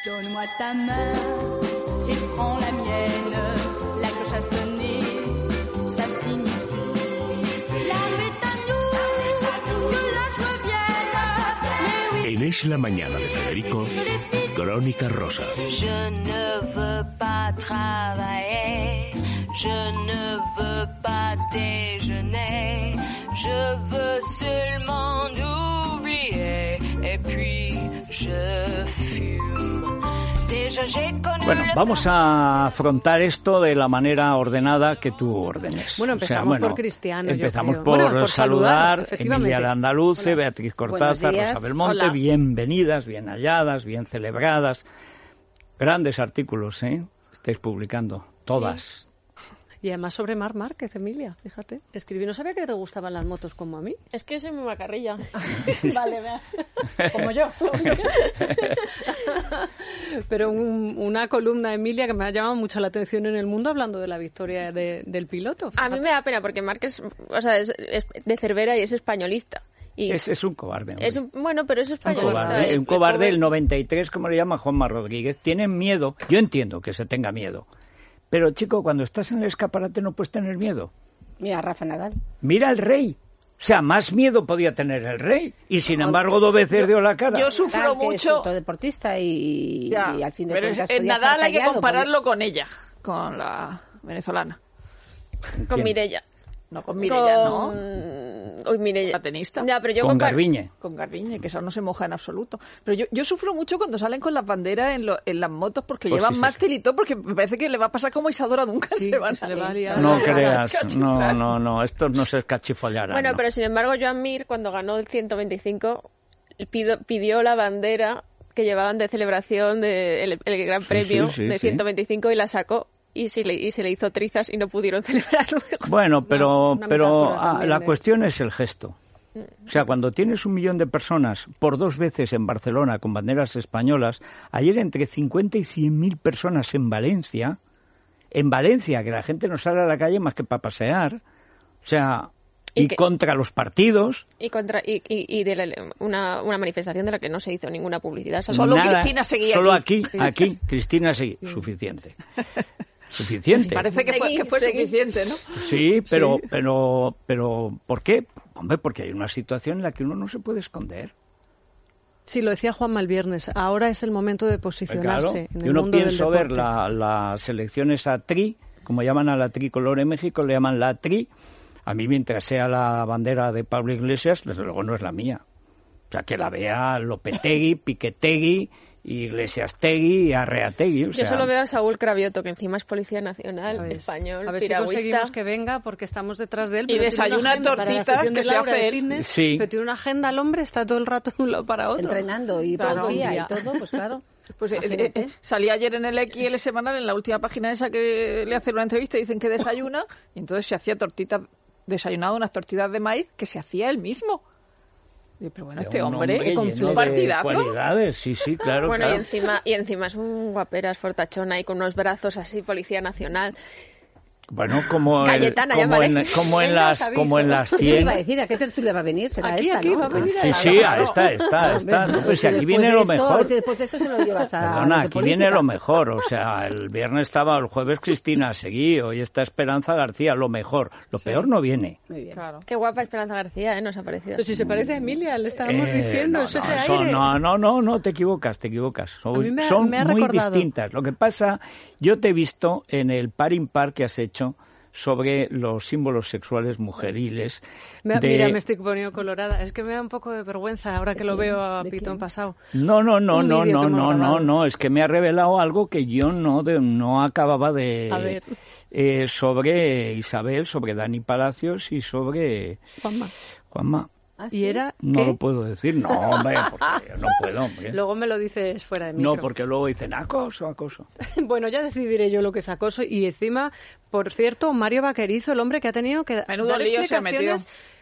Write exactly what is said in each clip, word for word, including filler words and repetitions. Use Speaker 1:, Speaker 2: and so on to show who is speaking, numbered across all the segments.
Speaker 1: Donne-moi ta main et prends la mienne. La cloche a sonné, ça signifie l'arme est à nous, que la joie vienne. Mais oui.
Speaker 2: En Es la Mañana de Federico, Crónica Rosa.
Speaker 3: Je ne veux pas travailler, je ne veux pas déjeuner, je veux seulement oublier, et puis je fume.
Speaker 4: Bueno, vamos a afrontar esto de la manera ordenada que tú ordenes.
Speaker 5: Bueno, empezamos o sea, bueno, por Cristiano.
Speaker 4: Empezamos
Speaker 5: yo
Speaker 4: por,
Speaker 5: bueno, por
Speaker 4: saludar,
Speaker 5: saludar
Speaker 4: Emilia Landaluce,
Speaker 5: Hola.
Speaker 4: Beatriz Cortázar, Rosa Belmonte, Hola. Bienvenidas, bien halladas, bien celebradas. Grandes artículos, ¿eh? Estáis publicando, todas.
Speaker 5: Sí. Y además sobre Marc Márquez, Emilia, fíjate. Escribí, no sabía que te gustaban las motos como a mí.
Speaker 6: Es que soy muy macarrilla.
Speaker 5: Vale, vea. Como yo. Pero un, una columna, Emilia, que me ha llamado mucho la atención en El Mundo, hablando de la victoria de, del piloto.
Speaker 6: Fíjate. A mí me da pena, porque Marc es, o sea, es, es de Cervera y es españolista. Y
Speaker 4: es, es un cobarde.
Speaker 6: Es un, bueno, pero es españolista.
Speaker 4: Un cobarde,
Speaker 6: el,
Speaker 4: un cobarde el, el noventa y tres, como le llama Juanma Rodríguez. Tienen miedo. Yo entiendo que se tenga miedo. Pero, chico, cuando estás en el escaparate no puedes tener miedo.
Speaker 7: Mira, Rafa Nadal.
Speaker 4: Mira al rey. O sea, más miedo podía tener el rey. Y, sin embargo, dos veces dio la cara.
Speaker 8: Yo sufro
Speaker 7: Nadal,
Speaker 8: mucho...
Speaker 7: Que es otro deportista y,
Speaker 8: ya,
Speaker 7: y al fin de
Speaker 8: pero
Speaker 7: cuentas
Speaker 8: en Nadal hay que compararlo
Speaker 7: porque...
Speaker 8: con ella, con la venezolana.
Speaker 6: Con Mireia.
Speaker 8: No, con Mireia,
Speaker 6: con...
Speaker 8: no.
Speaker 6: Uy, Mireia.
Speaker 8: La tenista.
Speaker 6: Ya, pero yo
Speaker 4: con
Speaker 6: compar...
Speaker 4: Garbiñe.
Speaker 8: Con Garbiñe, que eso no se moja en absoluto. Pero yo, yo sufro mucho cuando salen con las banderas en, lo, en las motos porque pues llevan sí, mástil sí. y todo, porque me parece que le va a pasar como Isadora Duncan.
Speaker 5: Sí,
Speaker 8: se van
Speaker 5: se le va a liar.
Speaker 4: No creas, no, no, no, estos no se escachifollarán.
Speaker 6: Bueno,
Speaker 4: no.
Speaker 6: pero sin embargo, Joan Mir, cuando ganó el ciento veinticinco, pidió, pidió la bandera que llevaban de celebración del de el Gran Premio sí, sí, sí, de ciento veinticinco sí. y la sacó. Y se, le, y se le hizo trizas y no pudieron celebrarlo.
Speaker 4: Bueno, pero,
Speaker 6: no,
Speaker 4: pero ah, la cuestión es el gesto. O sea, cuando tienes un millón de personas por dos veces en Barcelona con banderas españolas, ayer entre cincuenta y cien mil personas en Valencia, en Valencia, que la gente no sale a la calle más que para pasear, o sea, y, y que, contra los partidos.
Speaker 6: Y contra y, y, y de la, una, una manifestación de la que no se hizo ninguna publicidad.
Speaker 8: Solo
Speaker 4: Nada,
Speaker 8: Cristina seguía
Speaker 4: Solo
Speaker 8: aquí.
Speaker 4: aquí, aquí, Cristina seguía. Suficiente. Suficiente.
Speaker 8: Parece que fue, que fue suficiente, ¿no?
Speaker 4: Sí, pero, sí. pero, pero, ¿por qué? Hombre, porque hay una situación en la que uno no se puede esconder.
Speaker 5: Sí, lo decía Juanma el viernes. Ahora es el momento de posicionarse
Speaker 4: claro,
Speaker 5: en el
Speaker 4: yo no
Speaker 5: mundo
Speaker 4: pienso
Speaker 5: del
Speaker 4: ver la, las elecciones a tri, como llaman a la tricolor en México, le llaman la tri. A mí, mientras sea la bandera de Pablo Iglesias, desde luego no es la mía. O sea, que la vea Lopetegui, Piquetegui, Iglesiastegui y Arreategui. O sea...
Speaker 6: Yo solo veo a Saúl Cravioto, que encima es Policía Nacional,
Speaker 5: a ver,
Speaker 6: español,
Speaker 5: a ver
Speaker 6: piragüista.
Speaker 5: Si conseguimos que venga, porque estamos detrás de él.
Speaker 8: Y desayuna tortitas que se hace él.
Speaker 5: Fitness,
Speaker 4: sí.
Speaker 5: Pero tiene una agenda el hombre, está todo el rato de un lado para otro.
Speaker 7: Entrenando y
Speaker 5: claro,
Speaker 7: todo el día y todo, pues claro.
Speaker 8: Pues eh, eh, salí ayer en el X L semanal, en la última página esa que le hacen una entrevista y dicen que desayuna, y entonces se hacía tortitas, desayunado unas tortitas de maíz que se hacía él mismo. Pero bueno, este hombre,
Speaker 4: hombre
Speaker 8: con
Speaker 4: lleno
Speaker 8: un partidazo.
Speaker 4: De cualidades, sí, sí, claro.
Speaker 6: Bueno,
Speaker 4: claro.
Speaker 6: y encima y encima es un guaperas fortachón ahí con unos brazos así, Policía Nacional.
Speaker 4: Bueno, como,
Speaker 6: Cayetana,
Speaker 4: el, como,
Speaker 6: ya
Speaker 4: en,
Speaker 6: vale.
Speaker 4: como en las como en las cien.
Speaker 7: ¿Qué iba a decir? ¿A qué tertulia va a venir? ¿Será
Speaker 5: aquí,
Speaker 7: esta,
Speaker 5: aquí
Speaker 7: no?
Speaker 5: va a venir
Speaker 4: Sí, sí, a esta, esta, esta. No, pues si aquí viene lo mejor.
Speaker 7: Si después de esto se lo llevas a...
Speaker 4: Perdona, aquí política. Viene lo mejor. O sea, el viernes estaba, el jueves Cristina Seguí, hoy está Esperanza García, lo mejor. Lo sí. peor no viene.
Speaker 7: Muy bien.
Speaker 6: Claro. Qué guapa Esperanza García, ¿eh? Nos ha parecido.
Speaker 5: Pero si se parece a Emilia, le estábamos
Speaker 4: eh,
Speaker 5: diciendo,
Speaker 4: no,
Speaker 5: eso
Speaker 4: no,
Speaker 5: ese
Speaker 4: eso,
Speaker 5: aire.
Speaker 4: No, no, no, no, te equivocas, te equivocas. Son,
Speaker 5: me ha,
Speaker 4: son
Speaker 5: me ha
Speaker 4: muy
Speaker 5: recordado.
Speaker 4: distintas. Lo que pasa, yo te he visto en el par impar que has hecho sobre los símbolos sexuales mujeriles.
Speaker 5: Me,
Speaker 4: de...
Speaker 5: Mira, me estoy poniendo colorada. Es que me da un poco de vergüenza ahora que lo veo a Pitón pasado.
Speaker 4: No, no, no,
Speaker 5: un
Speaker 4: no, no, no, no, no. Es que me ha revelado algo que yo no, de, no acababa de...
Speaker 5: A ver.
Speaker 4: Eh, sobre Isabel, sobre Dani Palacios y sobre...
Speaker 5: Juanma.
Speaker 4: Juanma.
Speaker 5: ¿Ah, sí? ¿Y era
Speaker 4: No
Speaker 5: qué?
Speaker 4: lo puedo decir, no, hombre, porque no puedo, hombre.
Speaker 5: Luego me lo dices fuera de micro.
Speaker 4: No, porque luego dicen acoso, acoso.
Speaker 5: Bueno, ya decidiré yo lo que es acoso. Y encima, por cierto, Mario Vaquerizo, el hombre que ha tenido que
Speaker 8: Menudo
Speaker 5: dar
Speaker 8: lío se ha
Speaker 5: explicaciones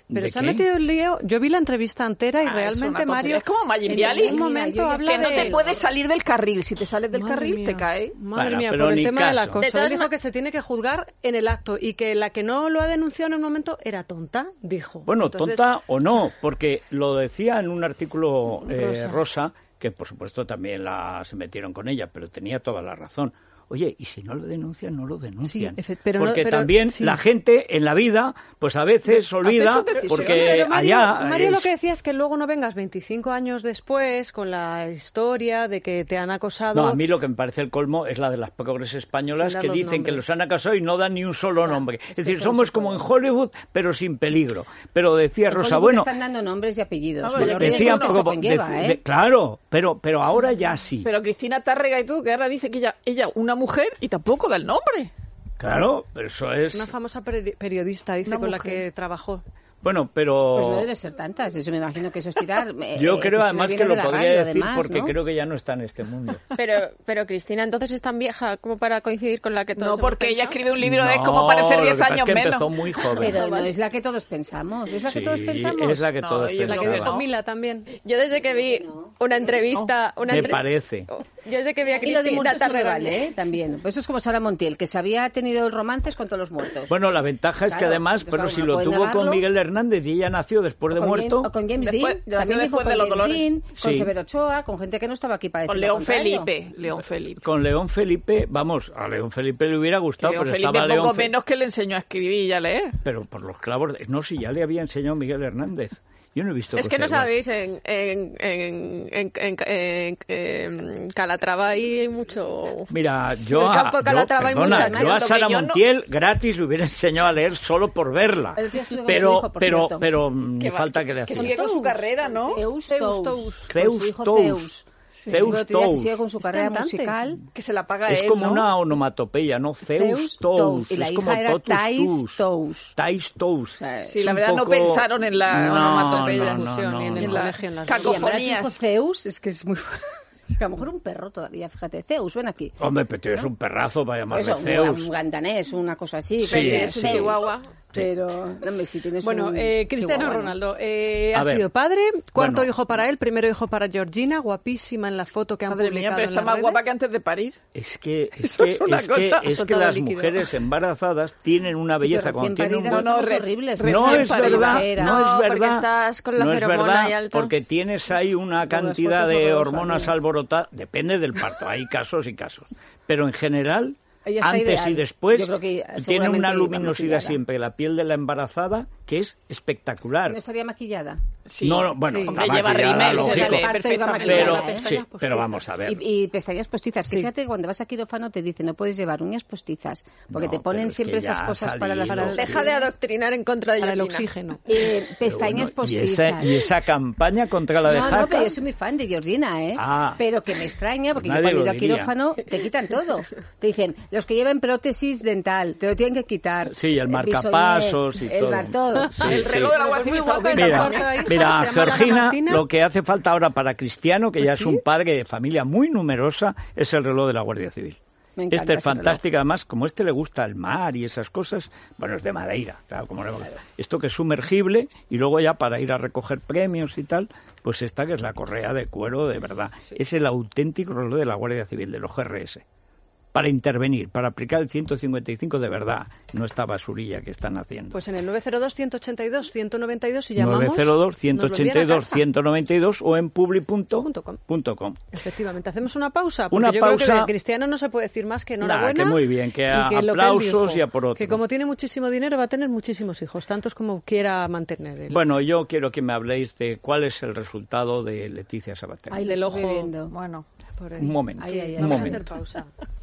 Speaker 5: Pero
Speaker 4: ¿De
Speaker 5: se ha
Speaker 4: qué?
Speaker 5: metido el lío. Yo vi la entrevista entera y
Speaker 8: Ah,
Speaker 5: realmente
Speaker 8: es una
Speaker 5: Mario...
Speaker 8: tontería. Es como Magin
Speaker 5: en
Speaker 8: Viali.
Speaker 5: ningún momento
Speaker 7: Mira, yo
Speaker 5: habla
Speaker 7: ya
Speaker 8: Que no
Speaker 5: de...
Speaker 8: te puedes salir del carril. Si te sales del
Speaker 5: Madre
Speaker 8: carril,
Speaker 5: mía,
Speaker 8: te caes.
Speaker 5: Madre
Speaker 4: Bueno,
Speaker 5: mía,
Speaker 4: pero
Speaker 5: por el
Speaker 4: ni
Speaker 5: tema del
Speaker 4: caso.
Speaker 5: acoso.
Speaker 6: De todas
Speaker 5: Él dijo
Speaker 6: ma-
Speaker 5: que se tiene que juzgar en el acto y que la que no lo ha denunciado en un momento era tonta, dijo.
Speaker 4: Bueno,
Speaker 5: Entonces,
Speaker 4: tonta o no, porque lo decía en un artículo eh,
Speaker 5: Rosa.
Speaker 4: Rosa, que por supuesto también la, se metieron con ella, pero tenía toda la razón. Oye, y si no lo denuncian, no lo denuncian.
Speaker 5: Sí, efe- pero no-
Speaker 4: porque
Speaker 5: pero-
Speaker 4: también
Speaker 5: sí.
Speaker 4: la gente en la vida, pues a veces olvida,
Speaker 8: sus decisiones.
Speaker 4: porque
Speaker 5: Sí, pero Mario,
Speaker 4: allá...
Speaker 5: Mario lo
Speaker 4: es-
Speaker 5: que decía es que luego no vengas veinticinco años después con la historia de que te han acosado.
Speaker 4: No, a mí lo que me parece el colmo es la de las progres españolas
Speaker 5: Sin dar
Speaker 4: que
Speaker 5: los
Speaker 4: dicen que
Speaker 5: nombres.
Speaker 4: los han acosado y no dan ni un solo nombre. Es,
Speaker 7: que
Speaker 4: decir,
Speaker 7: eso
Speaker 4: somos
Speaker 7: no se
Speaker 4: como
Speaker 7: puede.
Speaker 4: en Hollywood, pero sin peligro. Pero decía
Speaker 7: En
Speaker 4: Rosa,
Speaker 7: Hollywood
Speaker 4: bueno...
Speaker 7: están dando nombres y apellidos.
Speaker 8: Ah,
Speaker 7: con
Speaker 8: bueno,
Speaker 7: los
Speaker 8: decían
Speaker 7: riesgos que eso
Speaker 4: como-
Speaker 7: conlleva,
Speaker 4: de-
Speaker 7: ¿eh?
Speaker 4: de- claro, pero, pero ahora ya sí.
Speaker 8: Pero Cristina Tárrega y tú, que ahora dice que ella, ella una mujer y tampoco da el nombre.
Speaker 4: Claro, pero eso es...
Speaker 5: Una famosa peri- periodista, dice,
Speaker 8: Una
Speaker 5: con la
Speaker 8: mujer.
Speaker 5: que trabajó.
Speaker 4: Bueno, pero...
Speaker 7: Pues no debe ser tantas, eso me imagino que eso es tirar. eh,
Speaker 4: Yo
Speaker 7: eh,
Speaker 4: creo
Speaker 7: Cristina
Speaker 4: además
Speaker 7: viene
Speaker 4: que
Speaker 7: de
Speaker 4: lo
Speaker 7: la
Speaker 4: podría
Speaker 7: radio,
Speaker 4: decir
Speaker 7: además,
Speaker 4: porque
Speaker 7: ¿no?
Speaker 4: creo que ya no está en este mundo.
Speaker 6: Pero, pero Cristina entonces es tan vieja como para coincidir con la que todos
Speaker 8: No,
Speaker 6: hemos
Speaker 8: porque ella
Speaker 6: pensado.
Speaker 8: escribe un libro de
Speaker 4: No,
Speaker 8: cómo parecer
Speaker 4: lo
Speaker 8: diez
Speaker 4: que pasa
Speaker 8: años
Speaker 4: es que
Speaker 8: menos.
Speaker 4: empezó muy joven.
Speaker 7: Pero no es la que todos pensamos, es la que todos
Speaker 4: Sí,
Speaker 7: pensamos.
Speaker 4: es la que
Speaker 8: No,
Speaker 4: todos
Speaker 8: yo
Speaker 5: La que
Speaker 8: creo
Speaker 5: dijo
Speaker 8: que no.
Speaker 5: Mila también.
Speaker 6: Yo desde que vi una entrevista... Una
Speaker 4: Me
Speaker 6: entre-
Speaker 4: parece.
Speaker 6: Yo desde que vi a
Speaker 7: Y lo de
Speaker 6: Cristina
Speaker 7: muertos no me
Speaker 6: Tárrega...
Speaker 7: vale, ¿eh? También. Pues eso es como Sara Montiel, que se había tenido romances con todos los muertos.
Speaker 4: Bueno, la ventaja es que
Speaker 7: Claro,
Speaker 4: además,
Speaker 7: entonces,
Speaker 4: pero
Speaker 7: claro,
Speaker 4: si
Speaker 7: no
Speaker 4: lo
Speaker 7: pueden
Speaker 4: tuvo con
Speaker 7: negarlo.
Speaker 4: Miguel Hernández y ella nació después de
Speaker 7: con
Speaker 4: muerto...
Speaker 7: James, o con James
Speaker 8: Después-
Speaker 7: Dean, también
Speaker 8: después
Speaker 7: dijo
Speaker 8: de
Speaker 7: con
Speaker 8: los
Speaker 7: James
Speaker 8: dolores.
Speaker 7: Dean, con
Speaker 4: Sí.
Speaker 7: Severo Ochoa, con gente que no estaba aquí para decir
Speaker 8: Con
Speaker 7: lo
Speaker 8: León
Speaker 7: contrario.
Speaker 8: Felipe. León Felipe.
Speaker 4: Con León Felipe, vamos, a León Felipe le hubiera
Speaker 8: Que
Speaker 4: gustado,
Speaker 8: León
Speaker 4: pero
Speaker 8: Felipe
Speaker 4: estaba
Speaker 8: poco
Speaker 4: León Fe-
Speaker 8: menos que le enseñó a escribir y a leer.
Speaker 4: Pero por los clavos... de- No, si ya le había enseñado Miguel Hernández. Yo no he visto
Speaker 6: Es que no
Speaker 4: cosa igual.
Speaker 6: sabéis, en, en, en, en, en, en- en Calatrava hay mucho...
Speaker 4: Mira, yo
Speaker 6: En el
Speaker 4: a,
Speaker 6: campo de
Speaker 4: yo,
Speaker 6: Calatrava hay
Speaker 4: perdona,
Speaker 6: mucha-
Speaker 4: yo a
Speaker 6: Lo que
Speaker 4: Sara
Speaker 6: yo no-
Speaker 4: Montiel gratis le hubiera enseñado a leer solo por verla.
Speaker 7: El otro día estuve con
Speaker 4: Pero,
Speaker 7: su hijo, por
Speaker 4: pero,
Speaker 7: cierto.
Speaker 4: pero mm, me
Speaker 8: va-
Speaker 4: falta que le
Speaker 8: Que
Speaker 4: hacía.
Speaker 8: sigue con su carrera, ¿no?
Speaker 7: Zeus
Speaker 5: Zeus
Speaker 7: Tous.
Speaker 5: Tous.
Speaker 7: Con
Speaker 4: Zeus
Speaker 7: su hijo
Speaker 4: Tous.
Speaker 7: Zeus.
Speaker 4: Zeus
Speaker 7: Estuve otro día que
Speaker 4: Tous.
Speaker 7: sigue con su
Speaker 5: Es
Speaker 7: carrera
Speaker 5: cantante.
Speaker 7: musical.
Speaker 8: Que se la paga
Speaker 4: Es
Speaker 8: él,
Speaker 4: como
Speaker 8: ¿no?
Speaker 4: una onomatopeya, ¿no? Zeus Tous.
Speaker 7: Y la
Speaker 4: es
Speaker 7: hija
Speaker 4: como
Speaker 7: era
Speaker 4: totus
Speaker 7: Thais
Speaker 4: tus.
Speaker 7: Tous.
Speaker 4: Thais Tous.
Speaker 7: sea,
Speaker 8: Sí,
Speaker 4: Es
Speaker 8: la
Speaker 4: un
Speaker 8: verdad no
Speaker 4: poco-
Speaker 8: pensaron en la
Speaker 4: No,
Speaker 8: onomatopeya.
Speaker 4: no, no, no,
Speaker 5: Ni en el
Speaker 4: no.
Speaker 5: colegio, en las
Speaker 7: Y llamar a tu
Speaker 8: Cacofonías.
Speaker 7: hijo Zeus es que es muy fuerte. Es que a lo mejor un perro todavía, fíjate. Zeus, ven aquí.
Speaker 4: Hombre, pero tú eres un perrazo para llamarle
Speaker 7: Eso, un,
Speaker 4: Zeus.
Speaker 7: un gran danés, una cosa así.
Speaker 4: Sí,
Speaker 7: que
Speaker 6: Sí,
Speaker 7: sea
Speaker 6: es un
Speaker 7: Zeus.
Speaker 6: chihuahua.
Speaker 7: Pero, dame, si tienes
Speaker 5: Bueno,
Speaker 7: un
Speaker 5: eh, Cristiano
Speaker 7: chihuahua, ¿no?
Speaker 5: Ronaldo eh,
Speaker 4: A
Speaker 5: ha
Speaker 4: ver.
Speaker 5: sido padre, cuarto
Speaker 4: Bueno.
Speaker 5: hijo para él, primero hijo para Georgina, guapísima en la foto que han
Speaker 8: Madre mía,
Speaker 5: publicado
Speaker 8: pero
Speaker 5: en
Speaker 8: está
Speaker 5: las
Speaker 8: más
Speaker 5: redes.
Speaker 8: guapa que antes de parir.
Speaker 4: Es que, es
Speaker 8: Eso
Speaker 4: que,
Speaker 8: es una
Speaker 4: es que,
Speaker 8: cosa.
Speaker 4: es que
Speaker 5: Soltado
Speaker 4: las
Speaker 5: líquido.
Speaker 4: mujeres embarazadas tienen una
Speaker 7: Sí,
Speaker 4: belleza
Speaker 7: pero
Speaker 4: cuando
Speaker 7: recién
Speaker 4: tienen un
Speaker 7: paridas
Speaker 4: buen...
Speaker 8: No,
Speaker 7: estamos
Speaker 8: re-
Speaker 7: horribles.
Speaker 8: recién
Speaker 4: No es
Speaker 8: parida.
Speaker 4: verdad,
Speaker 7: Era.
Speaker 4: no
Speaker 6: No,
Speaker 4: es
Speaker 6: porque
Speaker 4: verdad.
Speaker 6: estás con la
Speaker 4: no es
Speaker 6: feromona
Speaker 4: verdad,
Speaker 6: ahí alta.
Speaker 4: porque tienes ahí una
Speaker 7: Con las
Speaker 4: cantidad
Speaker 7: fotos
Speaker 4: de
Speaker 7: horrorosas,
Speaker 4: hormonas
Speaker 7: mías.
Speaker 4: alborotadas. Depende del parto, hay casos y casos. Pero en general,
Speaker 7: Ella está
Speaker 4: antes
Speaker 7: ideal.
Speaker 4: y después,
Speaker 7: Yo creo que
Speaker 4: tiene
Speaker 7: seguramente
Speaker 4: una
Speaker 7: iba
Speaker 4: luminosidad
Speaker 7: maquillada.
Speaker 4: siempre la piel de la embarazada que es espectacular.
Speaker 7: ¿No estaría maquillada?
Speaker 8: Sí.
Speaker 4: No, no, bueno,
Speaker 5: Sí.
Speaker 4: está
Speaker 8: Hombre, lleva
Speaker 4: maquillada,
Speaker 8: rímel, se
Speaker 4: lógico.
Speaker 8: le ve
Speaker 7: Parto iba
Speaker 8: perfectamente.
Speaker 4: Pero,
Speaker 7: maquillada, ¿eh?
Speaker 4: sí, pero vamos a ver.
Speaker 7: Y, y pestañas postizas. Que
Speaker 5: Sí.
Speaker 7: fíjate, cuando vas a quirófano te dicen no puedes llevar uñas postizas, porque
Speaker 4: No,
Speaker 7: te ponen
Speaker 4: pero es
Speaker 7: siempre
Speaker 4: que ya
Speaker 7: esas
Speaker 4: ha
Speaker 7: cosas para las...
Speaker 4: salido.
Speaker 7: para las-
Speaker 6: Deja de adoctrinar en contra de
Speaker 5: Para el
Speaker 6: Georgina.
Speaker 5: oxígeno.
Speaker 7: Eh, pestañas
Speaker 4: Bueno, y,
Speaker 7: postizas.
Speaker 4: esa, y esa campaña contra la de
Speaker 7: No,
Speaker 4: Jaca...
Speaker 7: no, pero yo soy muy fan de Georgina, ¿eh?
Speaker 4: Ah.
Speaker 7: Pero que me extraña, porque
Speaker 4: Nadie
Speaker 7: yo cuando he
Speaker 4: lo
Speaker 7: ido a
Speaker 4: diría.
Speaker 7: quirófano te quitan todo. Te dicen, los que lleven prótesis dental, te lo tienen que quitar.
Speaker 4: Sí, el marcapasos y
Speaker 7: bisoñé,
Speaker 4: todo.
Speaker 7: el mar todo.
Speaker 4: Sí,
Speaker 8: El
Speaker 4: sí.
Speaker 8: reloj de la Guardia
Speaker 5: Muy
Speaker 8: Civil
Speaker 5: guapa
Speaker 8: también.
Speaker 5: esa
Speaker 4: Mira,
Speaker 5: cuarta hija,
Speaker 4: mira,
Speaker 5: se llama Ana
Speaker 4: Georgina,
Speaker 5: Martina.
Speaker 4: lo que hace falta ahora para Cristiano, que ya
Speaker 5: ¿Ah,
Speaker 4: es
Speaker 5: sí?
Speaker 4: un padre de familia muy numerosa, es el reloj de la Guardia Civil.
Speaker 7: Me encanta
Speaker 4: Este es
Speaker 7: ese
Speaker 4: fantástico, además, como este le gusta el mar y esas cosas, bueno, es de Madeira, claro, como no. Esto que es sumergible y luego ya para ir a recoger premios y tal, pues esta que es la correa de cuero de verdad. Es el auténtico reloj de la Guardia Civil, de los G R S. Para intervenir, para aplicar el ciento cincuenta y cinco de verdad, no esta basurilla que están haciendo.
Speaker 5: Pues en el nueve cero dos, ciento ochenta y dos, ciento noventa y dos y llamamos...
Speaker 4: nueve cero dos,
Speaker 5: nos
Speaker 4: ciento
Speaker 5: lo envían
Speaker 4: ochenta y
Speaker 5: a
Speaker 4: dos,
Speaker 5: casa.
Speaker 4: ciento noventa y dos o en publi punto com.
Speaker 5: Efectivamente. ¿Hacemos una pausa? Porque
Speaker 4: Una
Speaker 5: yo
Speaker 4: pausa.
Speaker 5: creo que de Cristiano no se puede decir más que enhorabuena.
Speaker 4: Nada, que muy bien, que
Speaker 5: y
Speaker 4: a-
Speaker 5: lo que él
Speaker 4: aplausos
Speaker 5: dijo,
Speaker 4: y a por otro.
Speaker 5: Que como tiene muchísimo dinero va a tener muchísimos hijos, tantos como quiera mantener él.
Speaker 4: Bueno, yo quiero que me habléis de cuál es el resultado de Leticia Sabater.
Speaker 7: Ahí
Speaker 5: del
Speaker 7: lo
Speaker 5: ojo.
Speaker 7: estoy viendo.
Speaker 5: Bueno, por ahí.
Speaker 4: Un momento,
Speaker 7: Ay, ay, ay.
Speaker 4: un
Speaker 5: Vamos a
Speaker 4: momento.
Speaker 5: hacer pausa.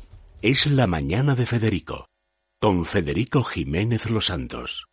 Speaker 2: Es la mañana de Federico, con Federico Jiménez Los Santos.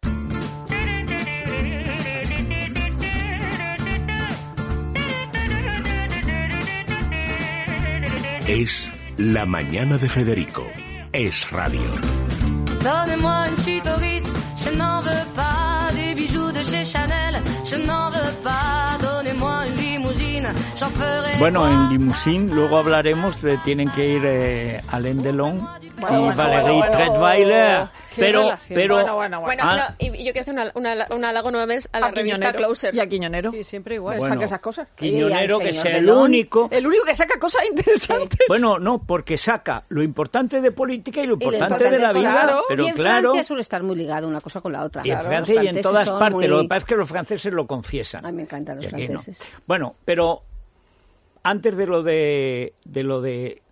Speaker 2: Es la mañana de Federico. Es radio.
Speaker 1: Donnez-moi une suite au Ritz, je n'en veux pas. Des bijoux de chez Chanel, je n'en veux pas. Donnez-moi une limousine, j'en ferai
Speaker 4: Bueno,
Speaker 1: quoi.
Speaker 4: en Limusín luego hablaremos de tienen que ir eh, Alain Delon
Speaker 8: Bueno,
Speaker 4: y
Speaker 8: bueno,
Speaker 4: Valérie
Speaker 8: bueno, bueno.
Speaker 4: Trierweiler, pero,
Speaker 5: relación.
Speaker 4: pero,
Speaker 8: Bueno, bueno, bueno.
Speaker 6: Bueno,
Speaker 4: Ah.
Speaker 6: no, y, y yo quiero hacer una, una, un halago nuevamente a la
Speaker 8: A
Speaker 6: revista
Speaker 8: Quiñonero.
Speaker 6: Closer.
Speaker 8: Y a Quiñonero.
Speaker 5: Sí, siempre igual.
Speaker 8: Pues
Speaker 4: Bueno.
Speaker 8: saca esas cosas.
Speaker 4: Quiñonero,
Speaker 7: Y al
Speaker 4: que
Speaker 7: señor
Speaker 4: sea el
Speaker 7: Delón.
Speaker 4: único...
Speaker 8: El único que saca cosas interesantes.
Speaker 4: Bueno, no, porque saca lo importante de política y lo
Speaker 7: Y lo
Speaker 4: importante de la vida,
Speaker 8: claro.
Speaker 4: pero
Speaker 7: y en
Speaker 4: claro...
Speaker 7: Francia suele estar muy ligado una cosa con la otra.
Speaker 4: Y en
Speaker 7: Claro,
Speaker 4: Francia
Speaker 7: los
Speaker 4: y en
Speaker 7: franceses
Speaker 4: todas
Speaker 7: son
Speaker 4: partes.
Speaker 7: muy-
Speaker 4: Lo que pasa es que los franceses lo confiesan.
Speaker 7: Ay, me encantan los
Speaker 4: Y aquí no.
Speaker 7: franceses.
Speaker 4: Bueno, pero antes de lo de, de lo de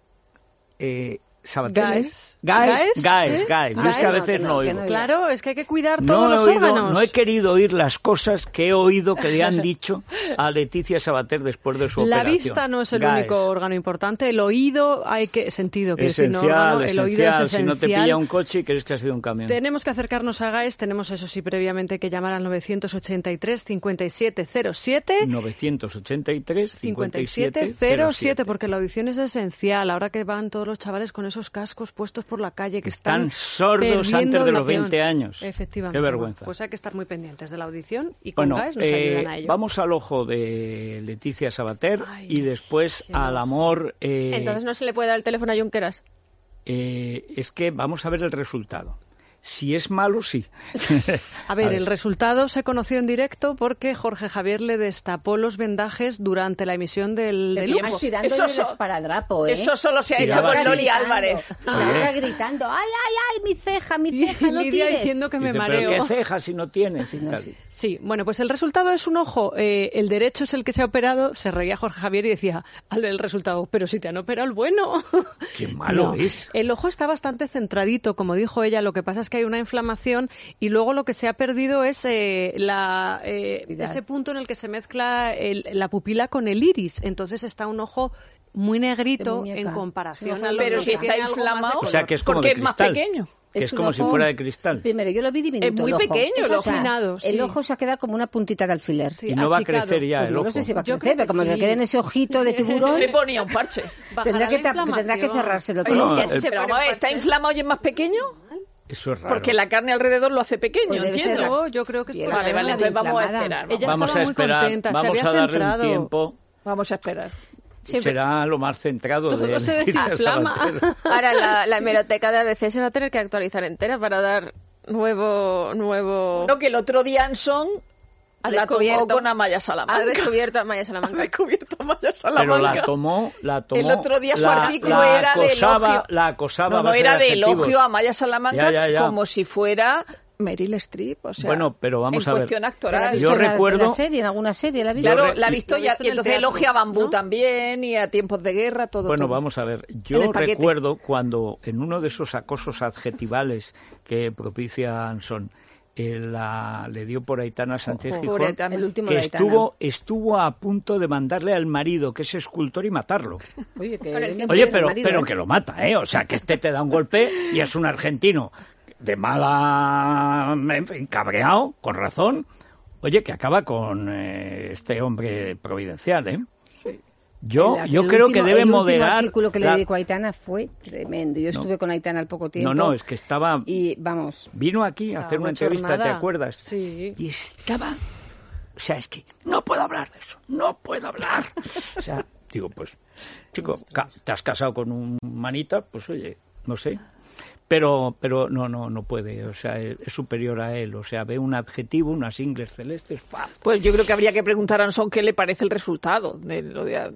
Speaker 4: eh, Sabater,
Speaker 5: Gaes.
Speaker 4: Gaes,
Speaker 5: Gaes,
Speaker 4: Gaes,
Speaker 5: ¿eh?
Speaker 4: Gaes. Yo es que a
Speaker 7: Gaes.
Speaker 4: veces
Speaker 7: No,
Speaker 4: no,
Speaker 7: que
Speaker 4: oigo.
Speaker 7: no,
Speaker 5: Claro, es que hay que cuidar
Speaker 4: No
Speaker 5: todos
Speaker 4: he,
Speaker 5: los
Speaker 4: oído,
Speaker 5: órganos.
Speaker 4: no he querido oír las cosas que he oído que le han dicho a Leticia Sabater después de su
Speaker 5: La
Speaker 4: operación.
Speaker 5: vista no es el
Speaker 4: Gaes.
Speaker 5: único órgano importante, el oído hay que sentido, quiero decir, no
Speaker 4: Esencial,
Speaker 5: órgano, el oído es
Speaker 4: esencial.
Speaker 5: esencial.
Speaker 4: Si no te pilla un coche y crees que ha sido un camión.
Speaker 5: Tenemos que acercarnos a Gaes, tenemos eso sí previamente que llamar al novecientos ochenta y tres, cincuenta y siete cero siete.
Speaker 4: novecientos ochenta y tres, cincuenta y siete,
Speaker 5: cincuenta y siete cero siete, porque la audición es esencial. Ahora que van todos los chavales con esos cascos puestos por la calle, que están,
Speaker 4: Están sordos
Speaker 5: perdiendo
Speaker 4: antes de los
Speaker 5: audición.
Speaker 4: veinte años.
Speaker 5: Efectivamente.
Speaker 4: Qué vergüenza.
Speaker 5: Pues hay que estar muy pendientes de la audición y con
Speaker 4: Bueno,
Speaker 5: Gaes nos
Speaker 4: eh,
Speaker 5: ayudan a ello.
Speaker 4: vamos al ojo de Leticia Sabater
Speaker 5: Ay,
Speaker 4: y después
Speaker 5: qué
Speaker 4: al
Speaker 5: ojo.
Speaker 4: amor. eh,
Speaker 6: Entonces no se le puede dar el teléfono a Junqueras.
Speaker 4: eh, es que vamos a ver el resultado. Si es malo, sí.
Speaker 5: A ver, el resultado se conoció en directo porque Jorge Javier le destapó los vendajes durante la emisión del,
Speaker 8: Qué
Speaker 5: del
Speaker 8: tiempo.
Speaker 5: Ups.
Speaker 7: Así dándole
Speaker 8: Eso
Speaker 7: el
Speaker 8: so-
Speaker 7: esparadrapo, ¿eh?
Speaker 8: Eso solo se ha hecho
Speaker 4: Tiraba
Speaker 8: con
Speaker 4: así.
Speaker 8: Loli
Speaker 7: Gritando.
Speaker 8: Álvarez.
Speaker 7: Y la otra gritando, ay, ay, ay, mi ceja, mi
Speaker 5: Y
Speaker 7: ceja, no
Speaker 5: Lidia
Speaker 7: tires.
Speaker 5: diciendo que me
Speaker 4: Dice,
Speaker 5: mareo.
Speaker 4: pero qué cejas si no tienes y tal.
Speaker 5: Sí, bueno, pues el resultado es un ojo. Eh, el derecho es el que se ha operado. Se reía Jorge Javier y decía, al ver el resultado, pero si te han operado el bueno.
Speaker 4: Qué malo
Speaker 5: No,
Speaker 4: es.
Speaker 5: El ojo está bastante centradito, como dijo ella. Lo que pasa es que hay una inflamación y luego lo que se ha perdido es eh, la, eh,
Speaker 7: Cuidado.
Speaker 5: ese punto en el que se mezcla el- la pupila con el iris. Entonces está un ojo muy negrito
Speaker 7: De muñeca.
Speaker 5: en comparación
Speaker 7: Sí,
Speaker 5: a lo
Speaker 8: Pero
Speaker 5: que
Speaker 8: si está
Speaker 5: tiene algo más de
Speaker 8: inflamado,
Speaker 4: O sea, que es como
Speaker 8: porque
Speaker 4: de
Speaker 8: es más
Speaker 4: cristal.
Speaker 8: pequeño.
Speaker 4: Que es
Speaker 7: un
Speaker 4: como si
Speaker 7: ojo-
Speaker 4: fuera de cristal.
Speaker 7: Primero, yo lo vi diminuto.
Speaker 8: Es muy
Speaker 7: el ojo.
Speaker 8: pequeño el
Speaker 7: O sea,
Speaker 8: ojo.
Speaker 5: Achinado, sí.
Speaker 7: El ojo se ha quedado como una puntita de alfiler.
Speaker 5: Sí,
Speaker 4: Y no va a
Speaker 5: achicado.
Speaker 4: crecer ya
Speaker 7: Pues
Speaker 4: el
Speaker 7: no
Speaker 4: ojo.
Speaker 7: lo sé si va a
Speaker 5: Yo
Speaker 7: crecer,
Speaker 5: creo
Speaker 7: pero
Speaker 5: que
Speaker 7: como
Speaker 5: sí.
Speaker 7: le quede en ese ojito de tiburón,
Speaker 8: Le ponía un parche.
Speaker 5: Bajará
Speaker 7: tendrá que,
Speaker 5: la
Speaker 7: tap- tendrá que
Speaker 5: inflamación.
Speaker 7: cerrárselo
Speaker 8: Oye,
Speaker 7: todo.
Speaker 8: y
Speaker 4: No,
Speaker 8: así
Speaker 4: el-
Speaker 8: se- pero vamos a ver, ¿está inflamado y es más pequeño?
Speaker 4: Eso es raro.
Speaker 8: Porque la carne alrededor lo hace pequeño,
Speaker 7: Pues debe ser
Speaker 8: entiendo.
Speaker 5: No, yo creo que es
Speaker 7: Y
Speaker 5: por
Speaker 7: era
Speaker 8: Vale,
Speaker 7: la
Speaker 8: vale,
Speaker 7: zona
Speaker 8: entonces vamos a
Speaker 7: inflamada.
Speaker 8: esperar.
Speaker 5: Ella
Speaker 4: Vamos
Speaker 5: estaba
Speaker 4: a
Speaker 5: muy
Speaker 4: esperar,
Speaker 5: contenta, se
Speaker 4: vamos
Speaker 5: había
Speaker 4: a darle
Speaker 5: centrado.
Speaker 4: un tiempo.
Speaker 8: Vamos a esperar.
Speaker 4: Será lo más centrado
Speaker 5: Todo
Speaker 4: de
Speaker 5: se
Speaker 4: Leticia
Speaker 5: desinflama.
Speaker 4: Sabater.
Speaker 6: Ahora la, la hemeroteca de A B C se va a tener que actualizar entera para dar nuevo... nuevo...
Speaker 8: No, que el otro día Anson
Speaker 6: Ha
Speaker 8: la tomó
Speaker 6: descubierto.
Speaker 8: con Amaya
Speaker 6: Ha
Speaker 8: Salamanca.
Speaker 6: descubierto a Maya
Speaker 8: Ha
Speaker 6: Salamanca.
Speaker 8: descubierto a Amaya
Speaker 4: Pero
Speaker 8: Salamanca.
Speaker 4: la tomó, la tomó.
Speaker 8: El otro día su
Speaker 4: la-
Speaker 8: artículo
Speaker 4: la
Speaker 8: era de
Speaker 4: acosaba,
Speaker 8: elogio.
Speaker 4: La acosaba.
Speaker 8: No,
Speaker 4: a
Speaker 8: no,
Speaker 4: base
Speaker 8: era de
Speaker 4: adjetivos.
Speaker 8: elogio a Maya Salamanca
Speaker 4: Ya, ya, ya.
Speaker 8: como si fuera Meryl Streep. O sea,
Speaker 4: Bueno, pero vamos
Speaker 8: en
Speaker 4: a ver.
Speaker 8: cuestión
Speaker 7: ¿La has
Speaker 8: actoral.
Speaker 7: visto
Speaker 4: Yo
Speaker 7: en la-
Speaker 4: recuerdo-
Speaker 7: en la serie, en alguna serie, la vi.
Speaker 8: Claro,
Speaker 4: re-
Speaker 8: la ha visto
Speaker 5: Lo he
Speaker 8: ya,
Speaker 5: visto en
Speaker 8: y
Speaker 5: el
Speaker 8: entonces
Speaker 5: teatro,
Speaker 8: elogia a Bambú
Speaker 5: ¿no?
Speaker 8: también y a Tiempos de Guerra, todo.
Speaker 4: Bueno,
Speaker 8: todo.
Speaker 4: vamos a ver.
Speaker 8: En
Speaker 4: Yo
Speaker 8: el paquete.
Speaker 4: recuerdo cuando en uno de esos acosos adjetivales que propicia Anson, eh, la, le dio por Aitana Sánchez
Speaker 8: Ojo,
Speaker 4: Gijón,
Speaker 8: por Aitana.
Speaker 7: El último
Speaker 4: que
Speaker 7: de Aitana.
Speaker 4: estuvo, estuvo a punto de mandarle al marido, que es escultor, y matarlo.
Speaker 7: Oye, que
Speaker 6: Con el
Speaker 7: bien
Speaker 4: Oye,
Speaker 7: el
Speaker 4: pero,
Speaker 7: marido,
Speaker 4: pero
Speaker 7: ¿eh?
Speaker 4: que lo mata, ¿eh? O sea, que este te da un golpe y es un argentino de mala... en fin, cabreado, con razón. Oye, que acaba con eh, este hombre providencial, ¿eh? Yo,
Speaker 7: El-
Speaker 4: yo
Speaker 7: el
Speaker 4: creo
Speaker 7: último-
Speaker 4: que debe
Speaker 7: el último
Speaker 4: moderar...
Speaker 7: artículo que
Speaker 4: la-
Speaker 7: le dedicó a Aitana fue tremendo. Yo estuve con Aitana al poco tiempo.
Speaker 4: No, no, es que estaba...
Speaker 7: Y vamos,
Speaker 4: Vino aquí a
Speaker 5: Estaba
Speaker 4: hacer una entrevista, ¿te
Speaker 5: bochornada.
Speaker 4: acuerdas?
Speaker 5: Sí.
Speaker 4: Y estaba... O sea, es que no puedo hablar de eso, no puedo hablar. O sea, digo, pues, chico, ca- te has casado con un manita, pues oye, no sé. Pero, pero no, no, no puede, o sea, es, es superior a él. O sea, ve un adjetivo, unas ingles celestes, ¡fa!
Speaker 8: Pues yo creo que habría que preguntar a Anson qué le parece el resultado de lo de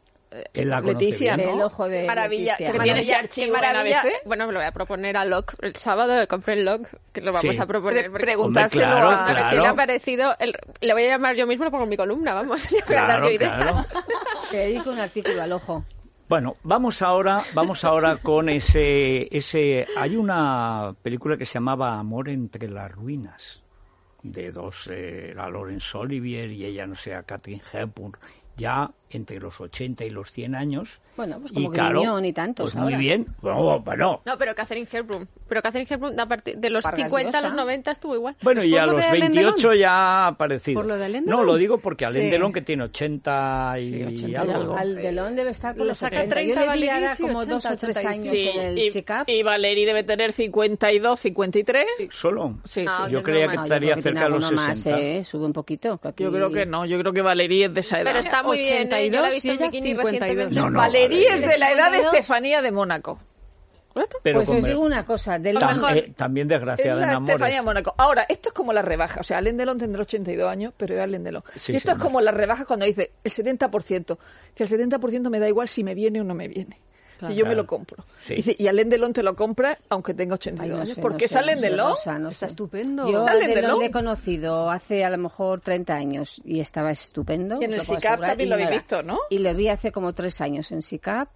Speaker 4: Él la conoce
Speaker 8: Leticia,
Speaker 4: bien.
Speaker 8: ¿no?
Speaker 7: el ojo de
Speaker 6: Maravilla,
Speaker 7: Leticia.
Speaker 6: qué
Speaker 8: Que tiene ese
Speaker 6: maravilla,
Speaker 8: archivo
Speaker 6: qué
Speaker 8: en
Speaker 6: maravilla.
Speaker 8: A B C.
Speaker 6: Bueno, me lo voy a proponer a Locke el sábado, compré el Locke, que lo vamos
Speaker 4: Sí.
Speaker 6: a proponer.
Speaker 8: Pre-
Speaker 6: porque-
Speaker 8: preguntárselo
Speaker 4: Hombre, claro,
Speaker 8: a...
Speaker 6: A ver si
Speaker 4: claro.
Speaker 6: le ha parecido. El, le voy a llamar yo mismo, lo pongo en mi columna, vamos. Ya voy a dar
Speaker 4: Claro,
Speaker 6: yo ideas.
Speaker 4: claro.
Speaker 7: Que dedico un artículo al ojo.
Speaker 4: Bueno, vamos ahora, vamos ahora con ese, ese. Hay una película que se llamaba Amor entre las ruinas, de dos, eh, la Laurence Olivier y ella, no sé, a Katharine Hepburn, ya entre los ochenta y los cien años.
Speaker 7: Bueno, pues
Speaker 4: y
Speaker 7: como
Speaker 4: claro,
Speaker 7: Griñón y tantos
Speaker 4: pues muy
Speaker 7: ahora.
Speaker 4: bien. Bueno, bueno.
Speaker 6: No, pero Catherine Hepburn. Pero Catherine Hepburn, a partir de los
Speaker 7: Vargas
Speaker 6: cincuenta a los
Speaker 7: Llosa.
Speaker 6: noventa estuvo igual.
Speaker 4: Bueno, y
Speaker 5: por
Speaker 4: a
Speaker 5: lo
Speaker 4: los
Speaker 5: de Alain
Speaker 4: veintiocho
Speaker 5: Delon?
Speaker 4: ya ha aparecido.
Speaker 5: ¿Por lo de Alain
Speaker 4: No,
Speaker 5: Delon?
Speaker 4: lo digo porque Alain
Speaker 8: Sí.
Speaker 4: Delon, que tiene ochenta y,
Speaker 8: Sí, ochenta y
Speaker 4: algo.
Speaker 8: algo.
Speaker 7: Al Delon debe estar por
Speaker 5: Le
Speaker 7: los
Speaker 5: saca
Speaker 7: ochenta.
Speaker 5: treinta
Speaker 7: Yo le vi
Speaker 5: Valerie,
Speaker 7: ahora
Speaker 5: sí,
Speaker 7: como
Speaker 5: ochenta,
Speaker 7: dos o tres
Speaker 5: ochenta y
Speaker 7: años
Speaker 8: Sí,
Speaker 7: en el
Speaker 8: y,
Speaker 7: SICAP.
Speaker 8: y Valeri debe tener cincuenta y dos, cincuenta y tres.
Speaker 4: ¿Solo?
Speaker 8: Sí,
Speaker 6: Ah,
Speaker 8: sí.
Speaker 4: Yo
Speaker 6: yo
Speaker 4: creía
Speaker 6: creo
Speaker 4: que
Speaker 6: más.
Speaker 4: estaría
Speaker 7: yo creo que
Speaker 4: cerca de
Speaker 7: tiene
Speaker 4: los
Speaker 7: alguno más,
Speaker 4: sesenta.
Speaker 7: ¿eh? Sube un poquito. que aquí-
Speaker 8: Yo creo que no, yo creo que Valeri es de esa edad.
Speaker 6: Pero está muy bien, ¿eh? Yo la he visto en
Speaker 5: ochenta y dos y ella
Speaker 6: bikini
Speaker 5: cincuenta y dos.
Speaker 6: recientemente.
Speaker 4: No, no,
Speaker 8: Valerie es de la edad de
Speaker 7: cincuenta y dos.
Speaker 8: Estefanía de Mónaco.
Speaker 4: Pero
Speaker 7: pues os digo una cosa, del
Speaker 4: tam, eh, también desgraciada en amores.
Speaker 8: Estefanía Mónaco. Ahora, esto es como la rebaja. O sea, Alain Delon tendrá ochenta y dos años, pero es Alain Delon.
Speaker 4: Sí,
Speaker 8: y esto
Speaker 4: sí,
Speaker 8: es como la rebaja cuando dice el setenta por ciento. Que el setenta por ciento me da igual si me viene o no me viene. Claro. Si yo me lo compro. Sí. Dice, y Alain Delon te lo compra aunque tenga ochenta y dos Ay, no años. Sé, ¿Por qué no sé, Alain no sé, Delon?
Speaker 7: Rosa, no
Speaker 5: Está
Speaker 7: sé.
Speaker 5: estupendo.
Speaker 7: Yo a Delon le he conocido hace a lo mejor treinta años y estaba estupendo.
Speaker 8: Y en el S I C A P también lo habéis visto, ¿no?
Speaker 7: Y lo vi hace como tres años en S I C A P.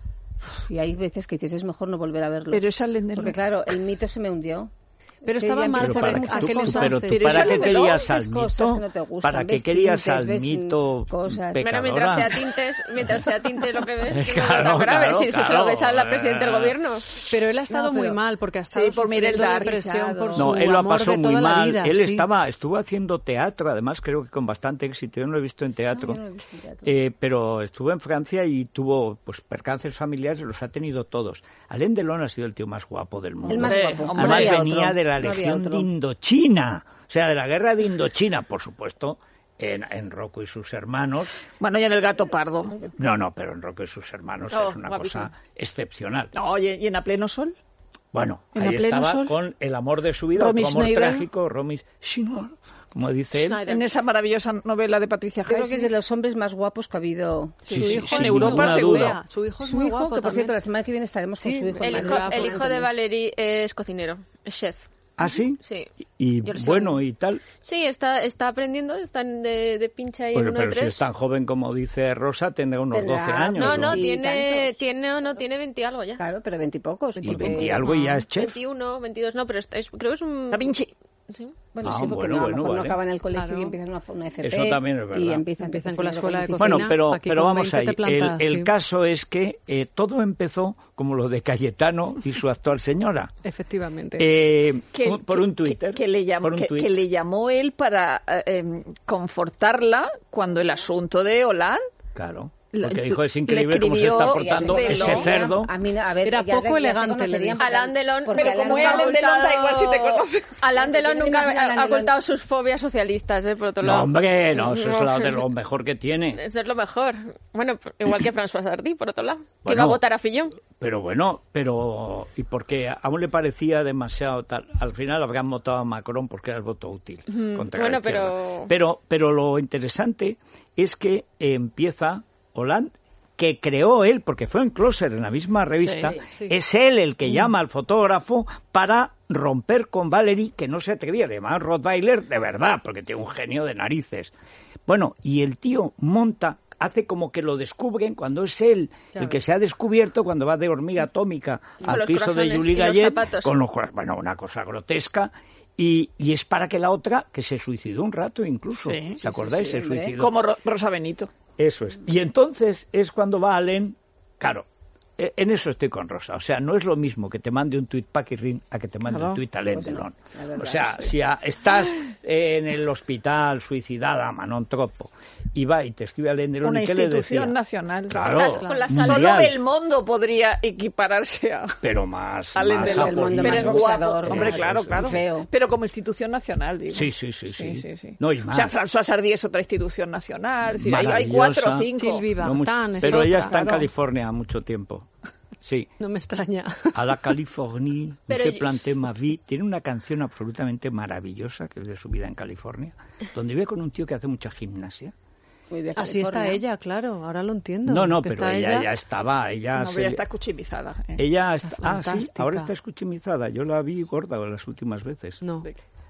Speaker 7: Y hay veces que dices, es mejor no volver a verlo.
Speaker 8: Pero es Alain Delon.
Speaker 7: Porque claro, el mito se me hundió.
Speaker 5: Pero
Speaker 7: es
Speaker 5: estaba mal
Speaker 4: pero
Speaker 5: por
Speaker 4: para
Speaker 5: aquel
Speaker 4: tú,
Speaker 5: entonces.
Speaker 4: Pero tú,
Speaker 8: pero
Speaker 4: ¿para qué
Speaker 8: Delon,
Speaker 4: querías al
Speaker 7: cosas que
Speaker 4: mito?
Speaker 7: no te gustan,
Speaker 4: ¿Para qué
Speaker 7: ves
Speaker 4: querías
Speaker 7: tintes,
Speaker 4: al
Speaker 7: ves
Speaker 4: mito
Speaker 7: cosas.
Speaker 6: Bueno, mientras sea tintes, mientras sea tinte lo que ves,
Speaker 4: Es
Speaker 6: no
Speaker 4: claro,
Speaker 6: es tan grave.
Speaker 4: claro,
Speaker 6: Si eso se
Speaker 4: claro.
Speaker 6: lo ves a la presidenta del gobierno.
Speaker 5: Pero él ha estado
Speaker 7: No, pero-
Speaker 5: muy mal porque ha estado
Speaker 8: Sí, por Mirel
Speaker 5: sufriendo
Speaker 8: Dark,
Speaker 5: depresión por su
Speaker 4: No, él lo
Speaker 5: amor
Speaker 4: pasó
Speaker 5: de
Speaker 4: muy
Speaker 5: toda la
Speaker 4: mal.
Speaker 5: vida,
Speaker 4: Él
Speaker 5: sí.
Speaker 4: estaba, estuvo haciendo teatro, además creo que con bastante éxito. Yo no lo he visto en teatro,
Speaker 7: No, yo no lo he visto en teatro.
Speaker 4: Eh, pero estuvo en Francia y tuvo pues percances familiares, los ha tenido todos. Alain Delon ha sido el tío más guapo del mundo.
Speaker 7: El más
Speaker 8: Hombre,
Speaker 7: guapo.
Speaker 8: hombre,
Speaker 7: No
Speaker 4: Además
Speaker 7: había
Speaker 4: venía
Speaker 7: otro,
Speaker 4: de la
Speaker 7: no había
Speaker 4: Legión
Speaker 7: otro.
Speaker 4: de Indochina, o sea, de la guerra de Indochina, por supuesto, en, en Rocco y sus hermanos.
Speaker 8: Bueno, y en el Gato Pardo.
Speaker 4: No, no, pero en Rocco y sus hermanos
Speaker 6: Oh,
Speaker 4: es una
Speaker 6: guapísimo.
Speaker 4: cosa excepcional.
Speaker 8: No, oye, ¿y en A Pleno Sol?
Speaker 4: Bueno,
Speaker 8: ¿En
Speaker 4: ahí
Speaker 8: A Pleno
Speaker 4: estaba
Speaker 8: Sol?
Speaker 4: con el amor de su vida,
Speaker 8: Romy
Speaker 4: otro amor
Speaker 8: Schneider.
Speaker 4: trágico, Romy Schneider, como dice él.
Speaker 6: Schneider.
Speaker 8: En esa maravillosa novela de Patricia
Speaker 7: Yo creo que es de
Speaker 8: Highsmith.
Speaker 7: los hombres más guapos que ha habido.
Speaker 4: Sí,
Speaker 5: Su
Speaker 4: sí,
Speaker 5: hijo
Speaker 4: sin
Speaker 5: en Europa
Speaker 4: ninguna
Speaker 5: se
Speaker 4: duda.
Speaker 5: vea. Su hijo es
Speaker 7: Su
Speaker 5: muy
Speaker 7: hijo,
Speaker 5: guapo
Speaker 7: que por
Speaker 5: también.
Speaker 7: cierto la semana que viene estaremos con
Speaker 5: Sí,
Speaker 7: su hijo.
Speaker 6: El
Speaker 7: en
Speaker 6: hijo,
Speaker 7: Madrid.
Speaker 6: el hijo de Valerie es cocinero, es chef.
Speaker 4: ¿Ah, sí?
Speaker 6: Sí.
Speaker 4: Y
Speaker 6: Yo lo sé.
Speaker 4: bueno, y tal.
Speaker 6: Sí, está, está aprendiendo, están de, de pincha ahí
Speaker 4: Pues,
Speaker 6: en uno
Speaker 4: pero
Speaker 6: y
Speaker 4: si
Speaker 6: tres.
Speaker 4: es tan joven como dice Rosa, tendrá unos
Speaker 7: Tendrá-
Speaker 4: doce años.
Speaker 6: No, no,
Speaker 7: Y
Speaker 6: tiene,
Speaker 7: tantos.
Speaker 6: tiene, no, tiene veinte algo ya.
Speaker 7: Claro, pero veintipocos.
Speaker 4: Y
Speaker 7: porque-
Speaker 4: veinte algo y ya es chef.
Speaker 6: veintiuno, veintidós, no, pero es, es- creo que es un...
Speaker 8: Da Vinci.
Speaker 6: Sí.
Speaker 7: Bueno,
Speaker 4: Ah,
Speaker 7: sí, porque
Speaker 4: bueno,
Speaker 7: no, a lo
Speaker 4: bueno,
Speaker 7: mejor
Speaker 4: vale.
Speaker 7: no acaban el colegio
Speaker 5: Claro.
Speaker 7: y empiezan una, una F P.
Speaker 4: Eso también es verdad.
Speaker 7: Y empiezan,
Speaker 5: Empiezan con la escuela de
Speaker 7: veinticinco.
Speaker 5: cocina.
Speaker 4: Bueno, pero,
Speaker 5: Aquí
Speaker 4: pero
Speaker 5: con
Speaker 4: vamos
Speaker 5: veinte
Speaker 4: ahí.
Speaker 5: te plantas,
Speaker 4: el el
Speaker 5: sí.
Speaker 4: caso es que eh, todo empezó como lo de Cayetano y su actual señora.
Speaker 5: Efectivamente.
Speaker 4: Eh,
Speaker 8: Que-
Speaker 4: un- por
Speaker 8: que-
Speaker 4: un Twitter.
Speaker 8: Que, que le llamó,
Speaker 4: por un
Speaker 8: que,
Speaker 4: tuit.
Speaker 8: que le llamó él para eh, em, confortarla cuando el asunto de Hollande.
Speaker 4: Claro.
Speaker 8: La-
Speaker 4: Porque dijo, es
Speaker 8: le
Speaker 4: increíble cómo se está
Speaker 8: escribió
Speaker 4: portando
Speaker 8: Delon.
Speaker 4: ese cerdo.
Speaker 7: A mí, no- a ver,
Speaker 5: Era
Speaker 7: ya-
Speaker 5: poco
Speaker 7: ya se
Speaker 5: elegante,
Speaker 7: conocerían
Speaker 5: le dijo.
Speaker 7: porque-
Speaker 6: Alain Delon,
Speaker 7: porque
Speaker 8: pero como
Speaker 7: Alain
Speaker 8: es Alain Delon, da igual si te conoce.
Speaker 6: Alain Delon
Speaker 7: Porque yo me
Speaker 6: nunca
Speaker 7: imagino a Alain
Speaker 6: ha
Speaker 7: Delon-
Speaker 6: ocultado sus fobias socialistas, ¿eh? Por otro
Speaker 4: No,
Speaker 6: lado.
Speaker 4: hombre, no, eso es lo, de lo mejor que tiene.
Speaker 6: Eso es lo mejor. Bueno, igual que François Sardy, por otro lado. Que
Speaker 4: Bueno.
Speaker 6: iba a votar a Fillon.
Speaker 4: Pero bueno, pero... Y porque aún le parecía demasiado tal... Al final habrán votado a Macron porque era el voto útil. Contra
Speaker 6: Bueno,
Speaker 4: la izquierda.
Speaker 6: pero-
Speaker 4: pero... Pero lo interesante es que empieza Hollande, que creó él, porque fue en Closer, en la misma revista,
Speaker 5: Sí, sí.
Speaker 4: es él el que llama al fotógrafo para romper con Valerie, que no se atrevía, le llamaban Rottweiler de verdad, porque tiene un genio de narices. Bueno, y el tío monta, hace como que lo descubren cuando es él
Speaker 5: Ya
Speaker 4: el
Speaker 5: ves.
Speaker 4: que se ha descubierto cuando va de hormiga atómica
Speaker 6: Con
Speaker 4: al
Speaker 6: los
Speaker 4: piso de
Speaker 6: croissants
Speaker 4: Julie
Speaker 6: y los
Speaker 4: Gallet,
Speaker 6: zapatos.
Speaker 4: con los cora- bueno, una cosa grotesca. Y, y es para que la otra, que se suicidó un rato incluso,
Speaker 8: Sí,
Speaker 4: ¿os
Speaker 8: sí,
Speaker 4: acordáis?
Speaker 7: sí,
Speaker 4: se
Speaker 7: hombre.
Speaker 4: suicidó.
Speaker 8: Como Ro- Rosa Benito.
Speaker 4: Eso es. Y entonces es cuando va Alain, claro, e- en eso estoy con Rosa. O sea, no es lo mismo que te mande un tuit Paquirrin a que te mande
Speaker 8: Claro.
Speaker 4: un tuit Alain
Speaker 7: Pues no,
Speaker 4: Delon.
Speaker 7: la verdad,
Speaker 4: O sea,
Speaker 7: sí.
Speaker 4: si a- estás en el hospital suicidada, Manon Troppo, y va y te escribe Alain Delon,
Speaker 8: Una
Speaker 4: ¿y qué le decía?
Speaker 8: institución nacional.
Speaker 4: Claro,
Speaker 6: Estás con la
Speaker 4: mundial,
Speaker 8: Solo Belmondo podría equipararse a
Speaker 4: pero más,
Speaker 8: Alain
Speaker 4: más
Speaker 8: Delon.
Speaker 7: El mundo
Speaker 8: Pero
Speaker 7: más
Speaker 8: es
Speaker 7: boxeador,
Speaker 8: guapo. Hombre,
Speaker 7: más
Speaker 8: claro, claro.
Speaker 7: feo.
Speaker 8: Pero como institución nacional, digo.
Speaker 4: Sí, sí, sí, sí.
Speaker 8: Sí, sí, sí.
Speaker 4: No, y
Speaker 8: O
Speaker 4: más.
Speaker 8: sea, François Sardy es otra institución nacional. Es decir, hay, hay
Speaker 4: Maravillosa.
Speaker 8: cuatro o cinco.
Speaker 5: Sylvie
Speaker 4: No mucho-
Speaker 5: Vartan es
Speaker 4: pero ella
Speaker 5: otra.
Speaker 4: está en
Speaker 8: Claro.
Speaker 4: California mucho tiempo. Sí.
Speaker 5: No me extraña.
Speaker 4: A la Californie,
Speaker 6: Pero
Speaker 4: se
Speaker 6: yo-
Speaker 4: plantea ma vie. Tiene una canción absolutamente maravillosa, que es de su vida en California, donde vive con un tío que hace mucha gimnasia.
Speaker 7: Muy de
Speaker 5: Así está
Speaker 7: California.
Speaker 5: ella, claro. Ahora lo entiendo.
Speaker 4: No, no,
Speaker 5: que
Speaker 4: pero
Speaker 5: está
Speaker 4: ella ya estaba, ella
Speaker 8: No,
Speaker 4: se-
Speaker 8: pero ya está escuchimizada. ¿eh?
Speaker 4: ella está, ah, sí,
Speaker 5: fantástica.
Speaker 4: ahora está escuchimizada. Yo la vi gorda las últimas veces.
Speaker 5: No.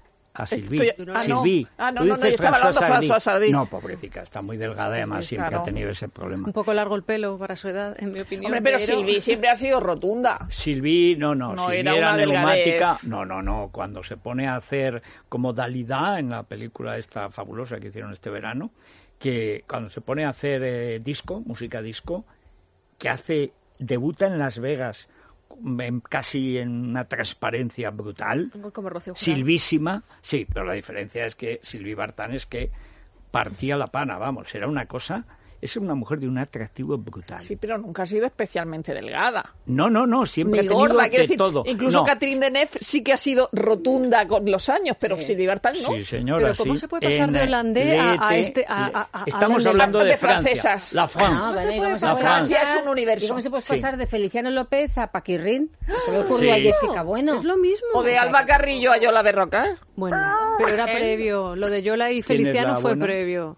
Speaker 4: A Silvi.
Speaker 8: Estoy- ah, no.
Speaker 4: Silvi.
Speaker 8: Ah, no,
Speaker 4: ¿Tú
Speaker 8: no, no,
Speaker 4: dices
Speaker 8: yo estaba hablando de François Sardy.
Speaker 4: No, pobrecita, está muy delgada, además
Speaker 8: Sí,
Speaker 4: siempre
Speaker 8: claro.
Speaker 4: ha tenido ese problema.
Speaker 5: Un poco largo el pelo para su edad, en mi opinión.
Speaker 8: Hombre, pero Sylvie siempre ha sido rotunda.
Speaker 4: Silvi, no, no,
Speaker 8: No,
Speaker 4: Silvi
Speaker 8: era
Speaker 4: era,
Speaker 8: una
Speaker 4: neumática.
Speaker 8: delgadez.
Speaker 4: No, no, no, cuando se pone a hacer como Dalida en la película esta fabulosa que hicieron este verano, que cuando se pone a hacer eh, disco, música disco, que hace, debuta en Las Vegas en- casi en una transparencia brutal,
Speaker 6: Como Rocío Jurado.
Speaker 4: silvísima, sí, pero la diferencia es que Sylvie Vartan es que partía la pana, vamos, era una cosa, Es una mujer de un atractivo brutal.
Speaker 8: Sí, pero nunca ha sido especialmente delgada.
Speaker 4: No, no, no, siempre
Speaker 8: Ni
Speaker 4: ha tenido
Speaker 8: gorda,
Speaker 4: de
Speaker 8: quiero decir,
Speaker 4: todo.
Speaker 8: Incluso
Speaker 4: no.
Speaker 8: Catherine Deneuve sí que ha sido rotunda con los años, pero
Speaker 7: Sí.
Speaker 8: Sylvie Vartan no.
Speaker 4: Sí, señora,
Speaker 5: Pero ¿cómo
Speaker 4: sí.
Speaker 5: se puede pasar
Speaker 4: En
Speaker 5: de holandés a- a
Speaker 4: Lete,
Speaker 5: este- a- a- a-
Speaker 4: Estamos
Speaker 5: a
Speaker 4: hablando de,
Speaker 8: de
Speaker 4: Francia.
Speaker 8: francesas.
Speaker 4: La France.
Speaker 7: No, vale, ¿y cómo se
Speaker 4: La
Speaker 7: puede
Speaker 4: France.
Speaker 8: Francia es un universo.
Speaker 7: ¿Y cómo se puede
Speaker 4: Sí.
Speaker 7: pasar de Feliciano López a Paquirrín? Se le ocurrió
Speaker 4: Sí.
Speaker 7: a Jessica Bueno.
Speaker 5: Es lo mismo.
Speaker 8: O de Alba Carrillo a Yola Berrocal.
Speaker 5: Bueno, pero era previo. Lo de Yola y
Speaker 4: ¿Quién es
Speaker 5: Feliciano
Speaker 4: la
Speaker 5: fue
Speaker 4: buena?
Speaker 5: previo.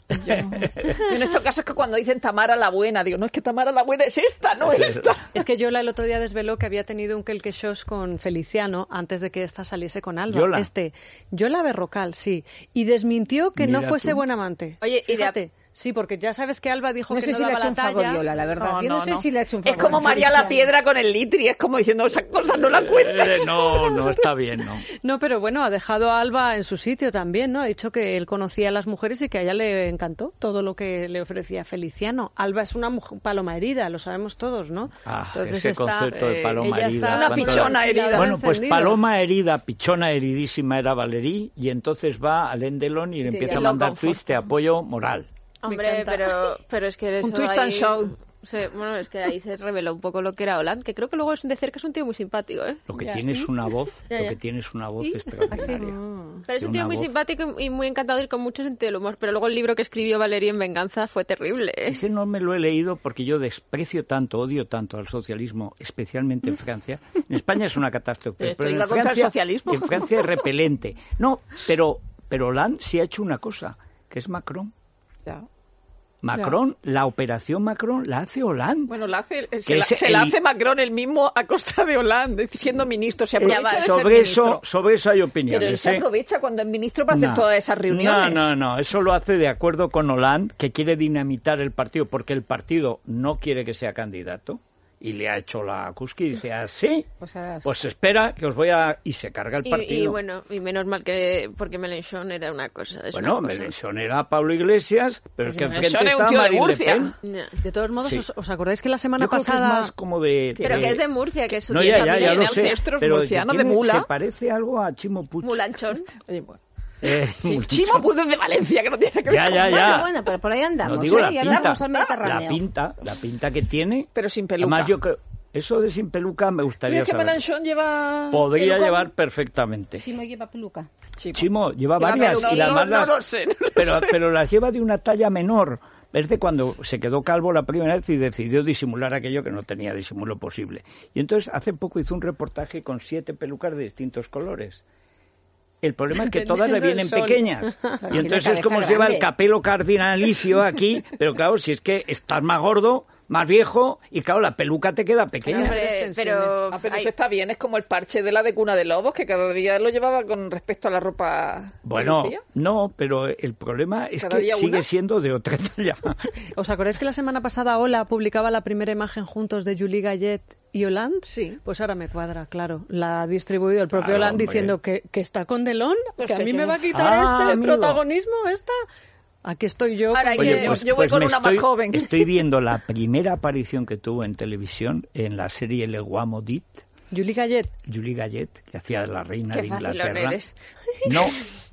Speaker 8: Y en estos casos es que cuando dicen Tamara la buena, digo, no, es que Tamara la buena es esta, no
Speaker 4: Sí.
Speaker 8: esta.
Speaker 5: Es que Yola el otro día desveló que había tenido un quelquechós con Feliciano antes de que ésta saliese con Alba.
Speaker 4: Yola.
Speaker 5: Este, Yola Berrocal, sí. Y desmintió que no
Speaker 4: Mira
Speaker 5: fuese
Speaker 4: tú.
Speaker 5: buen amante.
Speaker 6: Oye, y de-
Speaker 5: Fíjate. Sí, porque ya sabes que Alba dijo
Speaker 7: No
Speaker 5: que
Speaker 7: sé
Speaker 5: no
Speaker 7: si le ha
Speaker 5: daba
Speaker 7: hecho
Speaker 5: la
Speaker 7: un favor
Speaker 5: talla.
Speaker 7: Yola, la verdad.
Speaker 8: No,
Speaker 7: Yo no,
Speaker 8: no,
Speaker 7: sé
Speaker 8: no.
Speaker 7: si le ha hecho un
Speaker 8: Es
Speaker 7: favor.
Speaker 8: como María la
Speaker 7: Feliciano.
Speaker 8: Piedra con el litri, es como diciendo, esas cosas no las cuentas.
Speaker 4: Eh, no, no está bien, no.
Speaker 5: No, pero bueno, ha dejado a Alba en su sitio también, ¿no? Ha dicho que él conocía a las mujeres y que a ella le encantó todo lo que le ofrecía Feliciano. Alba es una mujer, paloma herida, lo sabemos todos, ¿no?
Speaker 4: Ah, ese concepto de paloma
Speaker 5: ella
Speaker 4: herida.
Speaker 5: está
Speaker 8: Una
Speaker 4: ¿Cuánto-
Speaker 8: pichona herida.
Speaker 4: Bueno, pues
Speaker 5: encendida.
Speaker 4: paloma herida, pichona heridísima era Valerie, y entonces va al Endelón y le empieza a
Speaker 8: lo
Speaker 4: mandar
Speaker 8: conforta.
Speaker 4: tweets de apoyo moral.
Speaker 6: Hombre,
Speaker 5: encanta.
Speaker 6: pero, pero es que eso
Speaker 8: Un twist
Speaker 6: ahí,
Speaker 8: and show.
Speaker 6: se- bueno, es que ahí se reveló un poco lo que era Hollande, que creo que luego es de cerca es un tío muy simpático, ¿eh?
Speaker 4: Lo que
Speaker 5: Ya.
Speaker 4: tiene es una voz,
Speaker 6: Ya,
Speaker 4: lo
Speaker 6: ya.
Speaker 4: que tiene es una voz extraordinaria.
Speaker 6: Pero es un
Speaker 4: Tiene
Speaker 6: tío
Speaker 4: una
Speaker 6: muy
Speaker 4: voz.
Speaker 6: simpático y y muy encantador y con mucho sentido del humor. Pero luego el libro que escribió Valeria en Venganza fue terrible, ¿eh?
Speaker 4: Ese no me lo he leído porque yo desprecio tanto, odio tanto al socialismo, especialmente en Francia. En España es una catástrofe,
Speaker 8: Pero esto
Speaker 4: pero en
Speaker 8: iba contra el
Speaker 4: Francia,
Speaker 8: socialismo.
Speaker 4: en Francia es repelente. No, pero, pero Hollande sí ha hecho una cosa, que es Macron.
Speaker 8: Ya.
Speaker 4: Macron, la operación Macron la hace Hollande.
Speaker 8: Bueno, la hace,
Speaker 4: Que
Speaker 8: se, la,
Speaker 4: es
Speaker 8: se la
Speaker 4: el-
Speaker 8: hace Macron el mismo a costa de Hollande, siendo ministro. Se
Speaker 4: Eh,
Speaker 8: aprovecha de ser
Speaker 4: sobre eso,
Speaker 8: ministro.
Speaker 4: sobre eso hay
Speaker 8: Pero él
Speaker 4: opiniones.
Speaker 8: se
Speaker 4: ¿eh?
Speaker 8: aprovecha cuando es ministro para hacer
Speaker 4: No.
Speaker 8: todas esas reuniones.
Speaker 4: No, no, no, eso lo hace de acuerdo con Hollande, que quiere dinamitar el partido, porque el partido no quiere que sea candidato, y le ha hecho la cusqui y dice, ¿ah, sí?
Speaker 7: Pues, a las-
Speaker 4: Pues espera, que os voy a... Y se carga el
Speaker 6: Y,
Speaker 4: partido.
Speaker 6: y bueno, y menos mal que porque Mélenchon era una cosa. Es
Speaker 4: Bueno,
Speaker 6: una cosa.
Speaker 4: Mélenchon era Pablo Iglesias, pero es que
Speaker 8: Mélenchon
Speaker 4: enfrente
Speaker 8: es un
Speaker 4: está
Speaker 8: tío de
Speaker 4: Marine Le
Speaker 8: Murcia.
Speaker 4: Pen.
Speaker 6: Ya.
Speaker 5: De todos modos,
Speaker 4: Sí.
Speaker 5: os, os acordáis que la semana
Speaker 4: Yo creo que
Speaker 5: pasada...
Speaker 4: es más como de...
Speaker 6: Pero
Speaker 4: de-
Speaker 6: que es de Murcia, que es su
Speaker 4: No,
Speaker 6: tío
Speaker 4: ya, ya,
Speaker 6: también.
Speaker 4: ya lo
Speaker 8: tiene
Speaker 4: sé,
Speaker 8: ancestros
Speaker 4: pero que
Speaker 8: murcianos de
Speaker 4: tiene-
Speaker 8: mula.
Speaker 4: se parece algo a Chimo Puig.
Speaker 6: Mulanchón.
Speaker 8: Oye, bueno.
Speaker 4: Eh,
Speaker 8: Sí,
Speaker 4: Mulanchón.
Speaker 8: Chimo Puig es de Valencia, que no tiene que ver
Speaker 4: Ya,
Speaker 8: con
Speaker 4: ya,
Speaker 8: nada.
Speaker 4: ya.
Speaker 7: Bueno, bueno, pero por ahí andamos,
Speaker 4: No digo
Speaker 7: ¿eh?
Speaker 4: la
Speaker 7: Y
Speaker 4: pinta,
Speaker 7: hablamos al
Speaker 4: la
Speaker 7: Mediterráneo.
Speaker 4: pinta, la pinta que tiene.
Speaker 8: Pero sin peluca.
Speaker 4: Además, yo creo, eso de sin peluca me
Speaker 8: ¿Tú
Speaker 4: gustaría
Speaker 8: crees que
Speaker 4: saber.
Speaker 8: Mélenchon lleva
Speaker 4: Podría
Speaker 8: pelucón?
Speaker 4: llevar perfectamente.
Speaker 7: Sí, no lleva peluca.
Speaker 8: Chimo.
Speaker 4: Chimo lleva
Speaker 8: Lleva
Speaker 4: varias
Speaker 8: peluca.
Speaker 4: y las
Speaker 8: No,
Speaker 4: más
Speaker 8: no
Speaker 4: las-
Speaker 8: lo sé, no lo
Speaker 4: pero,
Speaker 8: sé.
Speaker 4: pero las lleva de una talla menor. Es de cuando se quedó calvo la primera vez y decidió disimular aquello que no tenía disimulo posible. Y entonces hace poco hizo un reportaje con siete pelucas de distintos colores. El problema es que todas le
Speaker 5: Dependiendo del
Speaker 4: vienen
Speaker 5: sol.
Speaker 4: pequeñas.
Speaker 7: Tiene
Speaker 4: Y entonces es
Speaker 7: cabeza
Speaker 4: como se lleva el
Speaker 7: grande.
Speaker 4: capelo cardinalicio aquí. Pero claro, si es que estás más gordo, más viejo, y claro, la peluca te queda pequeña.
Speaker 6: Hombre, pero...
Speaker 8: Ah, pero
Speaker 6: hay-
Speaker 8: eso está bien, es como el parche de la de Cuna de Lobos, que cada día lo llevaba con respecto a la ropa que
Speaker 4: Bueno,
Speaker 8: lucía.
Speaker 4: no, pero el problema es
Speaker 8: ¿Cada
Speaker 4: que
Speaker 8: día
Speaker 4: sigue
Speaker 8: una?
Speaker 4: siendo de otra talla.
Speaker 5: ¿Os acordáis que la semana pasada Ola publicaba la primera imagen juntos de Julie Gallet y Hollande?
Speaker 8: Sí.
Speaker 5: Pues ahora me cuadra, claro. La ha distribuido el propio
Speaker 4: Claro,
Speaker 5: Hollande
Speaker 4: hombre.
Speaker 5: diciendo que, que está con Delon,
Speaker 8: Pues
Speaker 5: que a
Speaker 8: que
Speaker 5: mí
Speaker 8: qué-
Speaker 5: me va a quitar
Speaker 4: Ah,
Speaker 5: este
Speaker 4: amigo.
Speaker 5: protagonismo, esta. Aquí estoy yo.
Speaker 6: Ahora
Speaker 5: con
Speaker 6: hay
Speaker 5: mi-
Speaker 6: que-
Speaker 8: yo voy con
Speaker 4: me
Speaker 8: una más
Speaker 4: estoy-
Speaker 8: joven.
Speaker 4: Estoy viendo la primera aparición que tuvo en televisión en la serie Le Roi Maudit,
Speaker 5: Julie Gallet.
Speaker 4: Julie Gallet, que hacía de la reina
Speaker 6: Qué
Speaker 4: de
Speaker 6: facilón
Speaker 4: Inglaterra.
Speaker 6: eres.
Speaker 4: No,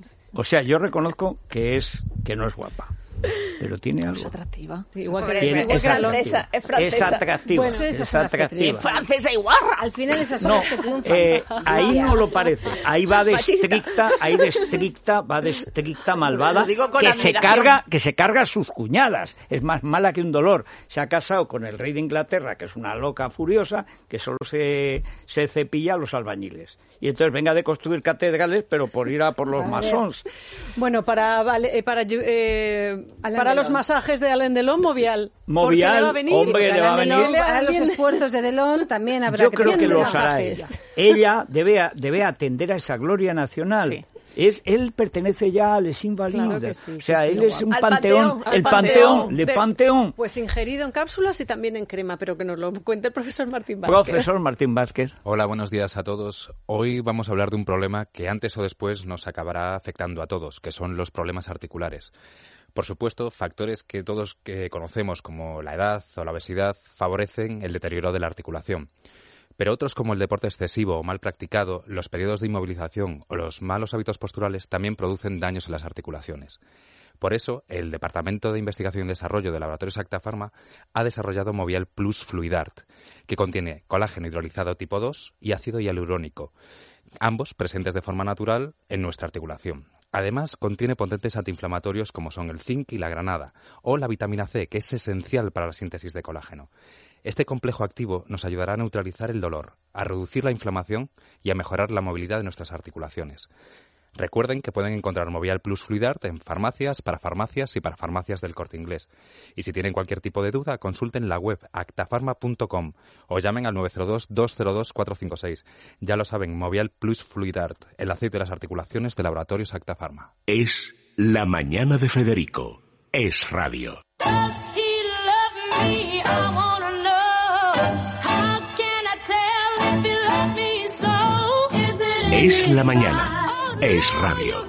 Speaker 4: o sea, yo reconozco que es que no es guapa, pero tiene
Speaker 8: Es
Speaker 4: algo.
Speaker 8: atractiva.
Speaker 5: Sí, igual que
Speaker 6: Hombre,
Speaker 4: Tiene-
Speaker 6: es
Speaker 4: es
Speaker 8: francesa,
Speaker 4: atractiva.
Speaker 8: es francesa.
Speaker 4: Es atractiva,
Speaker 7: Bueno, esas
Speaker 4: es
Speaker 7: son las que
Speaker 4: atractiva.
Speaker 7: triunfan.
Speaker 8: Francesa y guarra.
Speaker 7: Al final esas son
Speaker 4: No,
Speaker 7: las que triunfan.
Speaker 4: eh, ahí no lo
Speaker 7: Ellas.
Speaker 4: parece. Ahí va de
Speaker 8: Machista.
Speaker 4: estricta, ahí de estricta, va de estricta malvada,
Speaker 8: Lo digo con
Speaker 4: que se
Speaker 8: admiración.
Speaker 4: carga, que se carga a sus cuñadas. Es más mala que un dolor. Se ha casado con el rey de Inglaterra, que es una loca furiosa, que solo se, se cepilla a los albañiles. Y entonces venga de construir catedrales, pero por ir a por los
Speaker 7: Vale.
Speaker 4: masons.
Speaker 5: Bueno, para, vale, eh, para, eh,
Speaker 7: Alain
Speaker 5: para los
Speaker 7: Delon.
Speaker 5: masajes de Alain Delon, Movial.
Speaker 4: Movial,
Speaker 5: Porque le va a venir.
Speaker 4: hombre, le va a
Speaker 7: Alain
Speaker 4: venir.
Speaker 7: Delon, para los
Speaker 5: Alguien-
Speaker 7: esfuerzos de Delon también habrá
Speaker 4: Yo
Speaker 7: que
Speaker 4: creo que
Speaker 7: tener
Speaker 4: los
Speaker 7: cuidado.
Speaker 4: hará
Speaker 5: masajes.
Speaker 4: ella. Ella debe, a- debe atender a esa gloria nacional.
Speaker 8: Sí.
Speaker 4: Es, él pertenece ya a Les Invalides.
Speaker 5: Claro que sí,
Speaker 4: o sea,
Speaker 5: que sí,
Speaker 4: él es un
Speaker 6: Al
Speaker 4: panteón,
Speaker 6: panteón,
Speaker 4: el
Speaker 6: al
Speaker 4: panteón,
Speaker 6: panteón
Speaker 4: le
Speaker 6: de-
Speaker 4: panteón.
Speaker 5: Pues ingerido en cápsulas y también en crema, pero que nos lo cuente el profesor Martín Vázquez.
Speaker 4: Profesor Martín Vázquez.
Speaker 9: Hola, buenos días a todos. Hoy vamos a hablar de un problema que antes o después nos acabará afectando a todos, que son los problemas articulares. Por supuesto, factores que todos que conocemos como la edad o la obesidad favorecen el deterioro de la articulación. Pero otros como el deporte excesivo o mal practicado, los periodos de inmovilización o los malos hábitos posturales también producen daños en las articulaciones. Por eso, el Departamento de Investigación y Desarrollo de Laboratorios Acta Pharma ha desarrollado Movial Plus Fluidart, que contiene colágeno hidrolizado tipo dos y ácido hialurónico, ambos presentes de forma natural en nuestra articulación. Además, contiene potentes antiinflamatorios como son el zinc y la granada, o la vitamina C, que es esencial para la síntesis de colágeno. Este complejo activo nos ayudará a neutralizar el dolor, a reducir la inflamación y a mejorar la movilidad de nuestras articulaciones. Recuerden que pueden encontrar Movial Plus Fluidart en farmacias, para farmacias y para farmacias del Corte Inglés. Y si tienen cualquier tipo de duda, consulten la web actafarma punto com o llamen al nueve cero dos, dos cero dos, cuatro cinco seis. Ya lo saben, Movial Plus Fluidart, el aceite de las articulaciones de Laboratorios Acta Pharma.
Speaker 2: Es La Mañana de Federico. Es radio. Es La Mañana. Es radio.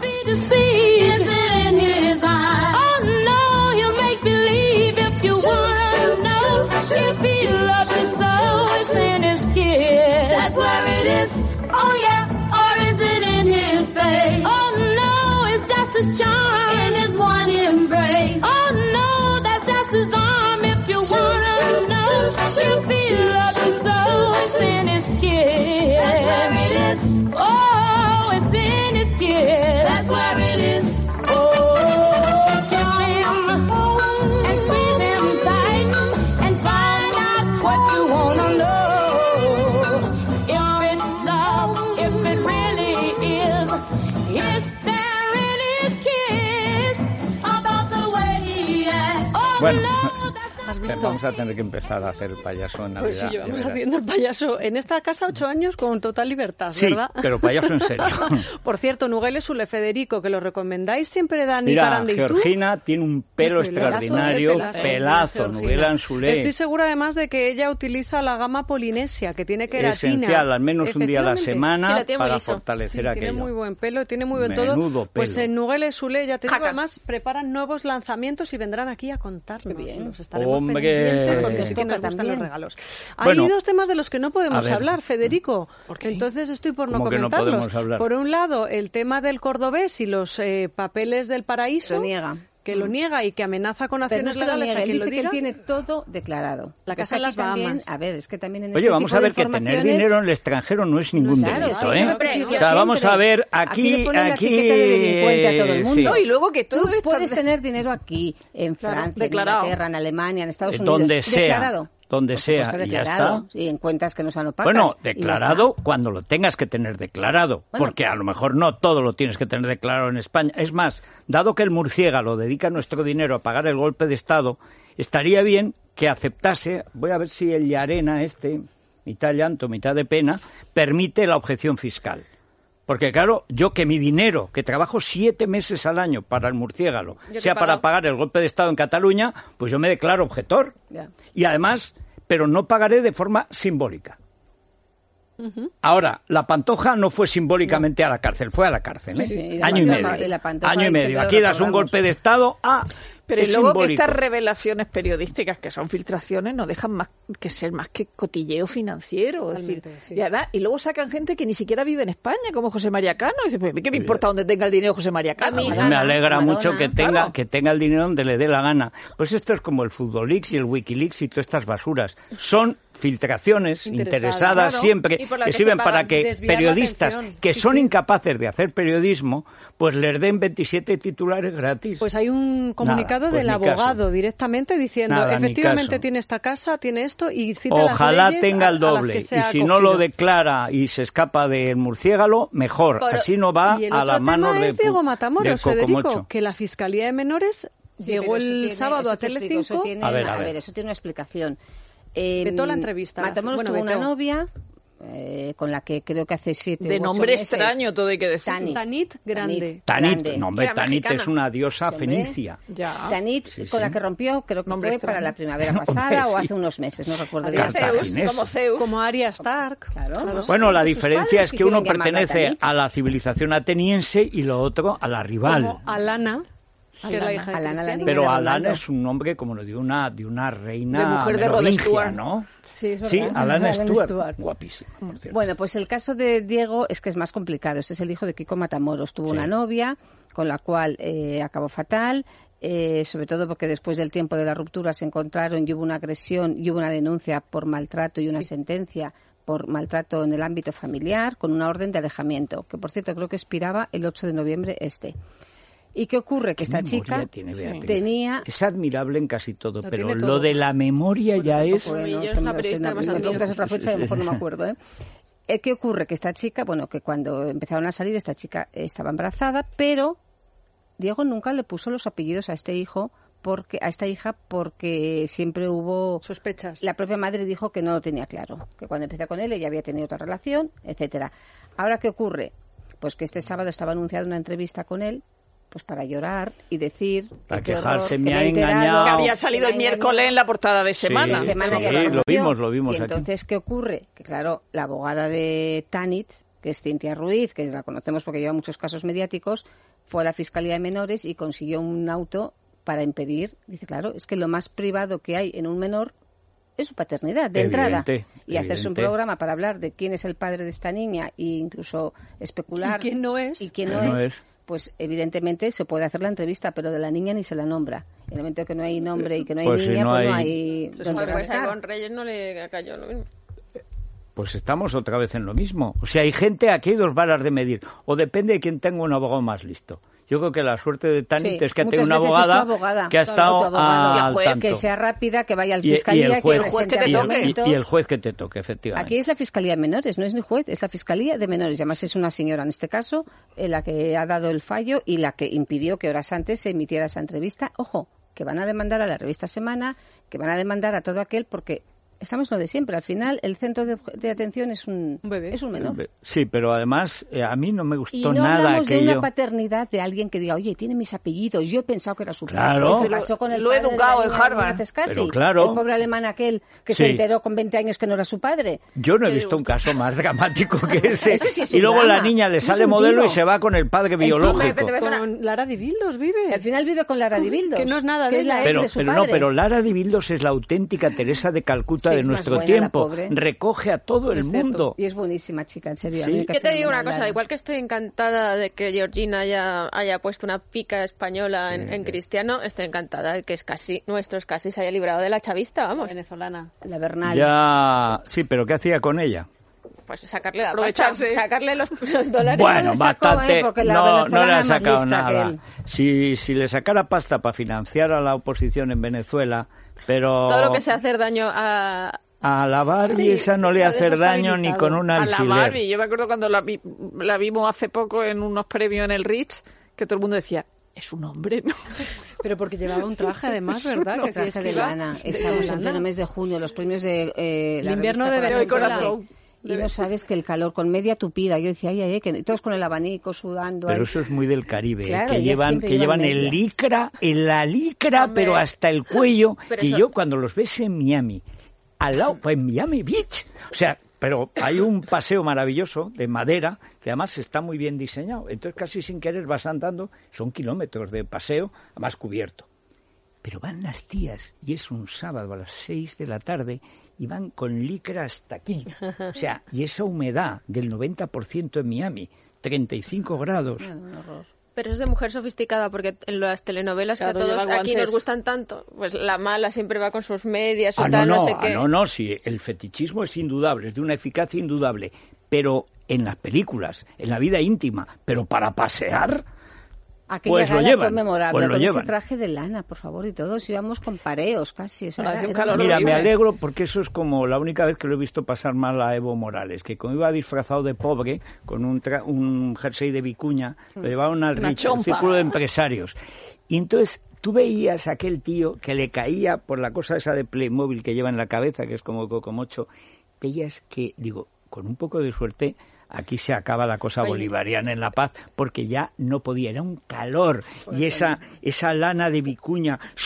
Speaker 2: Bueno, vamos a tener que empezar a hacer payaso en Navidad.
Speaker 5: Pues sí, llevamos haciendo el payaso en esta casa ocho años con total libertad,
Speaker 4: sí,
Speaker 5: ¿verdad?
Speaker 4: Sí, pero payaso en serio.
Speaker 5: Por cierto, Nuguele Sule Federico, que lo recomendáis siempre, Dani
Speaker 4: Mira,
Speaker 5: Caranditú.
Speaker 4: Georgina tiene un pelo extraordinario, pelazo, pelazo Nuguele Sule.
Speaker 5: Estoy segura además de que ella utiliza la gama polinesia, que tiene queratina.
Speaker 4: Esencial, al menos un día a la semana
Speaker 5: sí,
Speaker 4: para
Speaker 5: liso.
Speaker 4: fortalecer
Speaker 5: sí,
Speaker 4: aquello.
Speaker 5: Tiene muy buen pelo, tiene muy buen
Speaker 4: Menudo
Speaker 5: todo.
Speaker 4: Pelo.
Speaker 5: Pues en Nuguele Sule, ya te digo,
Speaker 6: Jaca.
Speaker 5: además preparan nuevos lanzamientos y vendrán aquí a contarnos.
Speaker 7: bien.
Speaker 5: Los estaremos
Speaker 4: Hombre,
Speaker 5: pendientes porque
Speaker 7: Eh,
Speaker 5: sí que nos gustan
Speaker 7: también.
Speaker 5: los regalos.
Speaker 4: Bueno,
Speaker 5: hay dos temas de los que no podemos
Speaker 4: ver,
Speaker 5: hablar, Federico. Entonces estoy por no
Speaker 4: ¿Cómo que no
Speaker 5: comentarlos.
Speaker 4: podemos hablar?
Speaker 5: Por un lado, el tema del cordobés y los eh, papeles del paraíso.
Speaker 7: Lo niega.
Speaker 5: Que lo niega y que amenaza con
Speaker 7: Pero no
Speaker 5: acciones
Speaker 7: es que lo
Speaker 5: legales
Speaker 7: niegue,
Speaker 5: a
Speaker 7: él
Speaker 5: quien lo
Speaker 7: dice que
Speaker 5: diga.
Speaker 7: él tiene todo declarado.
Speaker 5: La
Speaker 7: Porque
Speaker 5: casa en
Speaker 7: aquí
Speaker 5: las
Speaker 7: también,
Speaker 5: Bahamas.
Speaker 7: a ver, es que también en
Speaker 4: Oye,
Speaker 7: este
Speaker 4: vamos
Speaker 7: tipo
Speaker 4: a ver
Speaker 7: de
Speaker 4: que tener
Speaker 7: informaciones-
Speaker 4: dinero en el extranjero no es ningún
Speaker 7: Claro,
Speaker 4: delito,
Speaker 7: es que
Speaker 4: ¿eh?
Speaker 7: siempre,
Speaker 4: O sea,
Speaker 7: yo
Speaker 4: vamos
Speaker 7: siempre.
Speaker 4: a ver
Speaker 7: Aquí
Speaker 4: aquí...
Speaker 7: le ponen la
Speaker 4: aquí
Speaker 7: etiqueta de delincuente a todo el mundo.
Speaker 4: sí.
Speaker 8: Y luego que
Speaker 7: Tú
Speaker 8: todo esto
Speaker 7: puedes
Speaker 8: de-
Speaker 7: tener dinero aquí, en
Speaker 8: Claro,
Speaker 7: Francia,
Speaker 8: declarado.
Speaker 7: en Inglaterra, en Alemania, en Estados
Speaker 4: Eh,
Speaker 7: Unidos.
Speaker 4: donde sea,
Speaker 7: Declarado.
Speaker 4: donde
Speaker 7: Por
Speaker 4: sea,
Speaker 7: supuesto,
Speaker 4: y ya
Speaker 7: declarado.
Speaker 4: está.
Speaker 7: Y en cuentas que no sean opacas.
Speaker 4: Bueno,
Speaker 7: y ya
Speaker 4: declarado
Speaker 7: está.
Speaker 4: cuando lo tengas que tener declarado,
Speaker 7: Bueno,
Speaker 4: porque a lo mejor no todo lo tienes que tener declarado en España. Es más, dado que el murciélago dedica nuestro dinero a pagar el golpe de Estado, estaría bien que aceptase, voy a ver si el Llarena este, mitad llanto, mitad de pena, permite la objeción fiscal. Porque claro, yo que mi dinero, que trabajo siete meses al año para el murciélago,
Speaker 6: Yo
Speaker 4: sea
Speaker 6: te
Speaker 4: para
Speaker 6: pago.
Speaker 4: pagar el golpe de Estado en Cataluña, pues yo me declaro objetor.
Speaker 7: Ya.
Speaker 4: Y además, pero no pagaré de forma simbólica. Ahora, la Pantoja no fue simbólicamente a la cárcel, fue a la cárcel, ¿eh?
Speaker 7: Sí, sí, y la
Speaker 4: Año y
Speaker 7: Pantoja-
Speaker 4: medio.
Speaker 7: y la Pantoja
Speaker 4: Año y
Speaker 7: siempre
Speaker 4: medio.
Speaker 7: lo
Speaker 4: Aquí das un
Speaker 7: recordamos.
Speaker 4: golpe de Estado, ah,
Speaker 8: Pero y
Speaker 4: es
Speaker 8: luego que
Speaker 4: simbólico.
Speaker 8: estas revelaciones periodísticas, que son filtraciones, no dejan más que ser más que cotilleo financiero. Es decir,
Speaker 5: Totalmente, sí.
Speaker 8: y, además- y luego sacan gente que ni siquiera vive en España, como José María Cano. Y dice, pues, ¿qué me importa dónde tenga el dinero José María Cano?
Speaker 6: A mí-
Speaker 4: A mí me alegra
Speaker 7: Madonna,
Speaker 4: mucho que tenga,
Speaker 8: claro.
Speaker 4: que tenga el dinero donde le dé la gana. Pues esto es como el Futbolix y el Wikileaks y todas estas basuras. Son filtraciones
Speaker 5: Interesadas,
Speaker 4: interesadas
Speaker 5: claro.
Speaker 4: siempre
Speaker 6: Y por la
Speaker 4: que
Speaker 6: que
Speaker 4: sirven
Speaker 6: se
Speaker 4: para
Speaker 6: pagan.
Speaker 4: que
Speaker 5: Desviar la
Speaker 4: periodistas
Speaker 5: atención.
Speaker 4: que
Speaker 5: Sí,
Speaker 4: son
Speaker 5: sí.
Speaker 4: incapaces de hacer periodismo, pues les den veintisiete titulares gratis.
Speaker 5: Pues hay un comunicado
Speaker 4: Nada, pues
Speaker 5: del
Speaker 4: ni caso.
Speaker 5: abogado directamente diciendo,
Speaker 4: Nada, ni
Speaker 5: efectivamente
Speaker 4: caso.
Speaker 5: tiene esta casa, tiene esto y cita las
Speaker 4: Ojalá
Speaker 5: leyes
Speaker 4: tenga
Speaker 5: a-
Speaker 4: el
Speaker 5: a las
Speaker 4: doble
Speaker 5: que se
Speaker 4: y
Speaker 5: ha
Speaker 4: si no lo
Speaker 5: acogido.
Speaker 4: declara y se escapa del murciélago, mejor.
Speaker 6: Por-
Speaker 4: Así no va
Speaker 5: Y el
Speaker 4: a
Speaker 5: otro
Speaker 4: las manos
Speaker 5: tema
Speaker 4: de
Speaker 5: es Diego
Speaker 4: pu-
Speaker 5: Matamoros,
Speaker 4: del
Speaker 5: Federico,
Speaker 4: cocomocho.
Speaker 5: que la Fiscalía de Menores
Speaker 7: Sí,
Speaker 5: llegó
Speaker 7: pero eso
Speaker 5: el
Speaker 7: tiene-
Speaker 5: sábado
Speaker 7: eso
Speaker 5: a
Speaker 7: te explico, eso
Speaker 5: Telecinco.
Speaker 7: tiene,
Speaker 4: A ver, a
Speaker 7: a
Speaker 4: ver.
Speaker 7: ver, eso tiene una explicación. Eh,
Speaker 5: Vetó la entrevista.
Speaker 7: Matamoros
Speaker 5: Bueno,
Speaker 7: tuvo una
Speaker 5: vetó.
Speaker 7: novia eh, con la que creo que hace siete
Speaker 8: De
Speaker 7: u ocho
Speaker 8: nombre
Speaker 7: meses.
Speaker 8: extraño, todo hay que decir.
Speaker 7: Tanit.
Speaker 5: Tanit Grande.
Speaker 4: Tanit,
Speaker 7: Grande.
Speaker 4: no hombre,
Speaker 6: Era
Speaker 4: Tanit
Speaker 6: mexicana.
Speaker 4: es una diosa
Speaker 7: Sí, hombre.
Speaker 4: fenicia.
Speaker 8: Ya.
Speaker 7: Tanit,
Speaker 4: Sí,
Speaker 7: con
Speaker 4: sí.
Speaker 7: la que rompió, creo que
Speaker 8: Nombre
Speaker 7: fue
Speaker 8: extraño.
Speaker 7: para la primavera
Speaker 4: Hombre,
Speaker 7: pasada o
Speaker 4: sí.
Speaker 7: hace unos meses, no recuerdo
Speaker 6: Había
Speaker 7: bien.
Speaker 6: Zeus,
Speaker 4: Cartaginés.
Speaker 6: como Zeus.
Speaker 5: Como Arya Stark.
Speaker 7: Claro.
Speaker 4: Bueno, la
Speaker 7: Sus
Speaker 4: diferencia
Speaker 7: padres
Speaker 4: es que uno
Speaker 7: quisieron llamarla
Speaker 4: pertenece
Speaker 7: Tanit.
Speaker 4: a la civilización ateniense y lo otro a la rival.
Speaker 5: Como Alana, que es la
Speaker 7: Alana,
Speaker 5: hija de
Speaker 7: Alana,
Speaker 5: Cristiano.
Speaker 7: la
Speaker 4: Pero
Speaker 7: de
Speaker 4: Alana
Speaker 7: Ronaldo.
Speaker 4: es un nombre como de una, de una reina
Speaker 8: De mujer de Rod
Speaker 4: merovingia,
Speaker 8: Stewart.
Speaker 4: ¿no?
Speaker 7: Sí, es verdad.
Speaker 4: Sí, Alan
Speaker 7: Alan
Speaker 4: Stewart,
Speaker 7: Stewart.
Speaker 4: guapísima, por cierto.
Speaker 7: Bueno, pues el caso de Diego es que es más complicado. Este es el hijo de Kiko Matamoros. Tuvo
Speaker 4: Sí.
Speaker 7: una novia con la cual eh, acabó fatal, eh, sobre todo porque después del tiempo de la ruptura se encontraron y hubo una agresión y hubo una denuncia por maltrato y una sentencia por maltrato en el ámbito familiar con una orden de alejamiento, que por cierto creo que expiraba el ocho de noviembre este. ¿Y qué ocurre? Que
Speaker 4: ¿Qué
Speaker 7: esta
Speaker 4: memoria
Speaker 7: chica
Speaker 4: tiene Beatriz?
Speaker 7: tenía...
Speaker 4: Es admirable en casi todo,
Speaker 5: Lo
Speaker 4: pero
Speaker 5: tiene
Speaker 4: lo
Speaker 5: todo.
Speaker 4: de la memoria ya es...
Speaker 7: Bueno,
Speaker 6: Yo
Speaker 7: es
Speaker 6: es
Speaker 7: que
Speaker 6: la
Speaker 7: me-
Speaker 6: periodista que más
Speaker 7: me
Speaker 6: admiro.
Speaker 7: preguntas otra fecha y a lo mejor no me acuerdo, ¿eh? Eh, ¿Qué ocurre? Que esta chica, bueno, que cuando empezaron a salir, esta chica estaba embarazada, pero Diego nunca le puso los apellidos a este hijo, porque a esta hija, porque siempre hubo...
Speaker 5: Sospechas.
Speaker 7: La propia madre dijo que no lo tenía claro, que cuando empecé con él ella había tenido otra relación, etcétera. Ahora, ¿qué ocurre? Pues que este sábado estaba anunciada una entrevista con él, pues para llorar y decir que
Speaker 4: Para
Speaker 7: qué horror,
Speaker 4: quejarse,
Speaker 7: que
Speaker 4: me ha
Speaker 7: he enterado,
Speaker 4: engañado.
Speaker 8: Que
Speaker 4: No,
Speaker 8: había
Speaker 7: que
Speaker 8: salido
Speaker 7: me
Speaker 8: el
Speaker 7: ha
Speaker 8: miércoles
Speaker 7: engañado.
Speaker 8: en la portada de Semana.
Speaker 4: Sí,
Speaker 7: Semana
Speaker 4: sí,
Speaker 7: ya lo
Speaker 4: lo
Speaker 7: anunció.
Speaker 4: vimos, lo vimos
Speaker 7: Y
Speaker 4: aquí.
Speaker 7: entonces, ¿qué ocurre? Que claro, la abogada de Tanit, que es Cintia Ruiz, que la conocemos porque lleva muchos casos mediáticos, fue a la Fiscalía de Menores y consiguió un auto para impedir, dice, claro, es que lo más privado que hay en un menor es su paternidad, de
Speaker 4: Evidente,
Speaker 7: entrada. Y hacerse un
Speaker 4: evidente.
Speaker 7: programa para hablar de quién es el padre de esta niña e incluso especular...
Speaker 5: ¿Y quién no es?
Speaker 7: Y quién no,
Speaker 4: No
Speaker 7: es,
Speaker 4: es.
Speaker 7: pues evidentemente se puede hacer la entrevista, pero de la niña ni se la nombra. En el momento que no hay nombre y que no hay
Speaker 4: Pues si
Speaker 7: niña,
Speaker 4: no
Speaker 7: pues no
Speaker 4: hay-
Speaker 7: hay
Speaker 6: Pues
Speaker 7: dónde
Speaker 6: pues a
Speaker 7: rascar.
Speaker 6: Ivonne Reyes no le cayó lo mismo.
Speaker 4: Pues estamos otra vez en lo mismo. O sea, hay gente, aquí hay dos varas de medir. O depende de quién tenga un abogado más listo. Yo creo que la suerte de Tanit
Speaker 7: Sí,
Speaker 4: es que
Speaker 7: muchas
Speaker 4: tiene una
Speaker 7: veces es tu
Speaker 4: abogada,
Speaker 7: abogada,
Speaker 4: que ha
Speaker 7: claro,
Speaker 4: estado
Speaker 7: tu abogado.
Speaker 4: a-
Speaker 8: La
Speaker 4: al
Speaker 8: juez,
Speaker 4: tanto.
Speaker 7: Que sea rápida, que vaya al
Speaker 4: Y- y el
Speaker 7: fiscalía,
Speaker 4: juez-
Speaker 7: que
Speaker 8: El juez que
Speaker 7: presente
Speaker 8: te
Speaker 4: y, el,
Speaker 8: toque.
Speaker 4: y-
Speaker 7: argumentos.
Speaker 4: y el juez que te toque, efectivamente.
Speaker 7: Aquí es la Fiscalía de Menores, no es ni juez, es la Fiscalía de Menores. Y además es una señora en este caso, eh, la que ha dado el fallo y la que impidió que horas antes se emitiera esa entrevista. Ojo, que van a demandar a la revista Semana, que van a demandar a todo aquel porque estamos lo de siempre. Al final el centro de, de atención es un,
Speaker 5: Un bebé.
Speaker 7: es un menor.
Speaker 4: Sí, pero además eh, a mí no me gustó
Speaker 7: Y no
Speaker 4: nada
Speaker 7: hablamos de
Speaker 4: aquello.
Speaker 7: una paternidad de alguien que diga, oye, tiene mis apellidos, yo he pensado que era su
Speaker 4: Claro.
Speaker 7: padre. Se pasó con el
Speaker 8: Lo he
Speaker 7: padre de
Speaker 8: educado
Speaker 7: la
Speaker 8: en
Speaker 7: niña
Speaker 8: Harvard.
Speaker 7: Núñez Escasi,
Speaker 4: Pero claro.
Speaker 7: el pobre alemán aquel que
Speaker 4: Sí.
Speaker 7: se enteró con veinte años que no era su padre.
Speaker 4: Yo no he
Speaker 7: ¿Qué
Speaker 4: visto un
Speaker 7: gusta?
Speaker 4: caso más dramático que ese.
Speaker 7: Eso sí es
Speaker 4: y
Speaker 7: un
Speaker 4: luego la
Speaker 7: drama.
Speaker 4: niña le
Speaker 7: Eso
Speaker 4: sale
Speaker 7: es un
Speaker 4: modelo y
Speaker 7: tiro.
Speaker 4: se va con el padre
Speaker 7: Encima,
Speaker 4: biológico.
Speaker 6: que te ve-
Speaker 5: Con Lara de Bildos vive.
Speaker 7: Al final vive con Lara Dibildos.
Speaker 5: Que no es nada
Speaker 7: que
Speaker 5: de
Speaker 7: es la
Speaker 5: ella.
Speaker 7: ex
Speaker 4: Pero,
Speaker 7: de su
Speaker 4: pero no,
Speaker 7: padre.
Speaker 4: pero Lara de Bildos es la auténtica Teresa de Calcuta
Speaker 7: Sí,
Speaker 4: de
Speaker 7: es más
Speaker 4: nuestro
Speaker 7: buena la
Speaker 4: tiempo.
Speaker 7: pobre.
Speaker 4: Recoge a todo el
Speaker 5: Es cierto.
Speaker 4: mundo.
Speaker 7: Y es buenísima, chica, en serio. a
Speaker 4: Sí.
Speaker 7: mí me cae
Speaker 6: Yo te digo una
Speaker 7: fenomenal,
Speaker 6: cosa,
Speaker 7: Lara.
Speaker 6: igual que estoy encantada de que Georgina haya, haya puesto una pica española en, en Cristiano, estoy encantada de que es casi, nuestros casi se haya librado de la chavista, vamos.
Speaker 5: Venezolana.
Speaker 7: La Bernal.
Speaker 4: Ya, sí, pero ¿qué hacía con ella?
Speaker 6: Pues sacarle la
Speaker 8: Aprovecharse.
Speaker 6: pasta, sacarle los, los dólares.
Speaker 4: Bueno,
Speaker 7: le sacó,
Speaker 4: bastante.
Speaker 7: ¿eh? Porque la
Speaker 4: no, no
Speaker 7: venezolana
Speaker 4: le ha
Speaker 7: es más
Speaker 4: sacado
Speaker 7: lista que
Speaker 4: nada.
Speaker 7: él.
Speaker 4: Si, si le sacara pasta para financiar a la oposición en Venezuela, pero
Speaker 6: Todo lo que sea hacer daño a...
Speaker 4: a la Barbie
Speaker 5: Sí,
Speaker 4: esa no le
Speaker 5: la
Speaker 4: hace daño ni
Speaker 5: desestabilizado.
Speaker 4: con un
Speaker 8: A la
Speaker 4: alfiler.
Speaker 8: Barbie. Yo me acuerdo cuando la, vi- la vimos hace poco en unos premios en el Ritz, que todo el mundo decía, es un hombre, ¿no?
Speaker 5: Pero porque llevaba un traje además,
Speaker 8: Es
Speaker 5: ¿verdad?
Speaker 8: un
Speaker 5: Que decías
Speaker 7: Traje
Speaker 5: que
Speaker 7: de
Speaker 5: iba-
Speaker 7: lana.
Speaker 5: de
Speaker 7: Estamos en
Speaker 5: lana.
Speaker 7: pleno mes de junio, los premios de eh, la
Speaker 5: El invierno
Speaker 7: revista
Speaker 5: de
Speaker 7: Corazón
Speaker 8: Venezuela.
Speaker 7: Corazón. Y no sabes que el calor con media tupida. Yo decía, ay, ay, que todos con el abanico sudando.
Speaker 4: Pero
Speaker 7: ahí.
Speaker 4: eso es muy del Caribe, ¿eh?
Speaker 7: Claro,
Speaker 4: que
Speaker 7: ellas
Speaker 4: llevan
Speaker 7: siempre
Speaker 4: que llevan
Speaker 7: llevan
Speaker 4: el
Speaker 7: medias.
Speaker 4: licra, en la licra,
Speaker 6: Hombre.
Speaker 4: pero hasta el cuello.
Speaker 6: Pero
Speaker 4: Y
Speaker 6: eso-
Speaker 4: yo cuando los ves en Miami, al lado, pues en Miami Beach, o sea, pero hay un paseo maravilloso de madera que además está muy bien diseñado. Entonces casi sin querer vas andando, son kilómetros de paseo, además cubierto. Pero van las tías y es un sábado a las seis de la tarde y van con licra hasta aquí. O sea, y esa humedad del noventa por ciento en Miami, treinta y cinco grados.
Speaker 7: Un horror.
Speaker 6: Pero es de mujer sofisticada, porque en las telenovelas
Speaker 8: Claro,
Speaker 6: que a todos
Speaker 8: llevan
Speaker 6: aquí
Speaker 8: guantes.
Speaker 6: nos gustan tanto, pues la mala siempre va con sus medias o
Speaker 4: Ah, no,
Speaker 6: tal, no,
Speaker 4: no,
Speaker 6: sé
Speaker 4: ah,
Speaker 6: qué.
Speaker 4: no, no, sí, el fetichismo es indudable, es de una eficacia indudable, pero en las películas, en la vida íntima, pero para pasear,
Speaker 7: Aquella
Speaker 4: Pues lo
Speaker 7: gala
Speaker 4: llevan,
Speaker 7: fue memorable,
Speaker 4: pues lo
Speaker 7: con ese
Speaker 4: llevan.
Speaker 7: traje de lana, por favor, y todos íbamos con pareos casi. O sea,
Speaker 8: Hacía
Speaker 7: era-
Speaker 8: un
Speaker 7: era
Speaker 8: calor
Speaker 4: mira,
Speaker 8: horrible.
Speaker 4: me alegro porque eso es como la única vez que lo he visto pasar mal a Evo Morales, que como iba disfrazado de pobre, con un, tra- un jersey de vicuña, lo llevaban al
Speaker 8: Una
Speaker 4: Rich,
Speaker 8: chompa.
Speaker 4: el círculo de empresarios. Y entonces tú veías a aquel tío que le caía por la cosa esa de Playmobil que lleva en la cabeza, que es como Cocomocho, veías que, digo, con un poco de suerte, aquí se acaba la cosa
Speaker 6: Oye.
Speaker 4: bolivariana en La Paz, porque ya no podía, era un calor. y esa, esa lana de vicuña,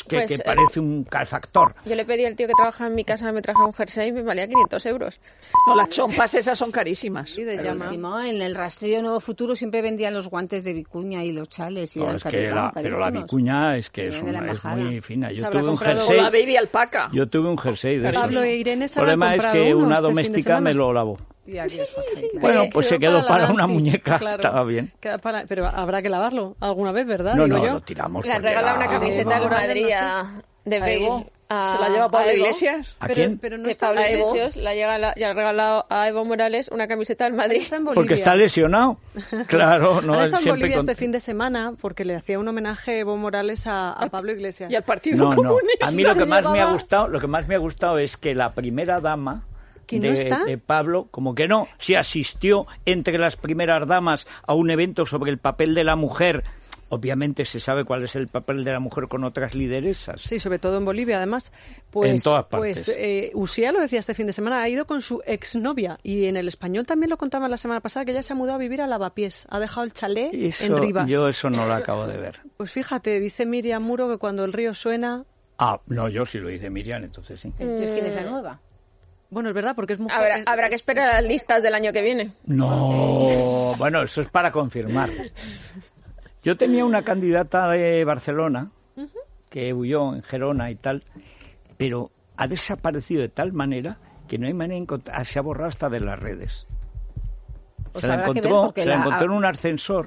Speaker 4: Dios, que,
Speaker 6: Pues,
Speaker 4: que
Speaker 6: eh,
Speaker 4: parece un calefactor.
Speaker 6: Yo le pedí al tío que trabaja en mi casa que me trajera un jersey y me valía quinientos euros.
Speaker 8: No, las chompas esas son carísimas.
Speaker 5: Sí, de llama.
Speaker 7: Carísimo. En el rastrillo Nuevo Futuro siempre vendían los guantes de vicuña y los chales. Y
Speaker 4: No,
Speaker 7: eran
Speaker 4: es que
Speaker 7: cari-
Speaker 4: la,
Speaker 7: no,
Speaker 4: pero la
Speaker 7: carísimos.
Speaker 4: vicuña es que es,
Speaker 7: Viene de la
Speaker 4: una, es
Speaker 7: embajada.
Speaker 4: muy fina. Yo
Speaker 5: Se habrá
Speaker 4: tuve un
Speaker 5: comprado
Speaker 4: jersey.
Speaker 8: O la baby alpaca.
Speaker 4: Yo tuve un jersey de
Speaker 5: Pablo
Speaker 4: esos.
Speaker 5: e Irene se
Speaker 4: El
Speaker 5: habrán
Speaker 4: problema es
Speaker 5: comprado
Speaker 4: que
Speaker 5: uno
Speaker 4: una
Speaker 5: este fin de
Speaker 4: doméstica
Speaker 5: semana.
Speaker 4: me lo lavó.
Speaker 7: Y adiós, José, claro.
Speaker 4: Bueno,
Speaker 5: Eh,
Speaker 4: pues se quedó para una
Speaker 5: Nancy,
Speaker 4: muñeca,
Speaker 5: claro.
Speaker 4: estaba bien.
Speaker 5: Queda para- pero habrá que lavarlo alguna vez, ¿verdad?
Speaker 4: No,
Speaker 5: Digo
Speaker 4: no,
Speaker 5: yo.
Speaker 4: lo tiramos.
Speaker 6: Le han
Speaker 4: porque
Speaker 6: regalado
Speaker 4: era-
Speaker 6: una camiseta al
Speaker 5: Ahora ya
Speaker 6: Madrid
Speaker 5: no sé.
Speaker 6: a- de
Speaker 8: A
Speaker 6: Bale.
Speaker 8: Evo.
Speaker 6: a-
Speaker 8: ¿Se la lleva Pablo
Speaker 6: a Evo.
Speaker 8: Iglesias?
Speaker 4: ¿A
Speaker 5: Pero-
Speaker 4: quién?
Speaker 5: pero no
Speaker 6: Que
Speaker 5: está,
Speaker 6: Pablo
Speaker 8: a Evo.
Speaker 6: Iglesias le ha, llegado, le ha regalado a Evo Morales una camiseta al Madrid.
Speaker 5: está en Bolivia.
Speaker 4: Porque está lesionado. Claro, no
Speaker 5: Ahora
Speaker 4: él
Speaker 5: está en
Speaker 4: siempre
Speaker 5: Bolivia
Speaker 4: con-
Speaker 5: este fin de semana porque le hacía un homenaje Evo Morales a, a Pablo Iglesias.
Speaker 8: Y al Partido
Speaker 4: No, no.
Speaker 8: Comunista.
Speaker 4: A mí lo que más me ha
Speaker 5: Llevaba-
Speaker 4: gustado, lo que más me ha gustado es que la primera dama
Speaker 5: ¿Que no
Speaker 4: de,
Speaker 5: está?
Speaker 4: de Pablo, como que no, se asistió entre las primeras damas a un evento sobre el papel de la mujer. Obviamente se sabe cuál es el papel de la mujer con otras lideresas.
Speaker 5: Sí, sobre todo en Bolivia, además. Pues,
Speaker 4: En todas partes.
Speaker 5: Pues eh, Usía lo decía este fin de semana, ha ido con su exnovia. Y en El Español también lo contaba la semana pasada, que ella se ha mudado a vivir a Lavapiés. Ha dejado el chalet
Speaker 4: Eso,
Speaker 5: en Rivas.
Speaker 4: yo eso no lo acabo de ver.
Speaker 5: Pues fíjate, dice Miriam Muro que cuando el río suena...
Speaker 4: Ah, no, yo sí lo dice Miriam, entonces sí.
Speaker 7: Entonces, ¿quién es la nueva?
Speaker 5: Bueno, es verdad, porque es mujer.
Speaker 6: Habrá,
Speaker 5: es-
Speaker 6: habrá que esperar a las listas del año que viene.
Speaker 4: No, bueno, eso es para confirmar. Yo tenía una candidata de Barcelona que huyó en Gerona y tal, pero ha desaparecido de tal manera que no hay manera de encontrar, se ha borrado hasta de las redes.
Speaker 7: Pues
Speaker 4: se la
Speaker 7: habrá que ver,
Speaker 4: encontró,
Speaker 7: porque
Speaker 4: se la
Speaker 7: la-
Speaker 4: encontró en un ascensor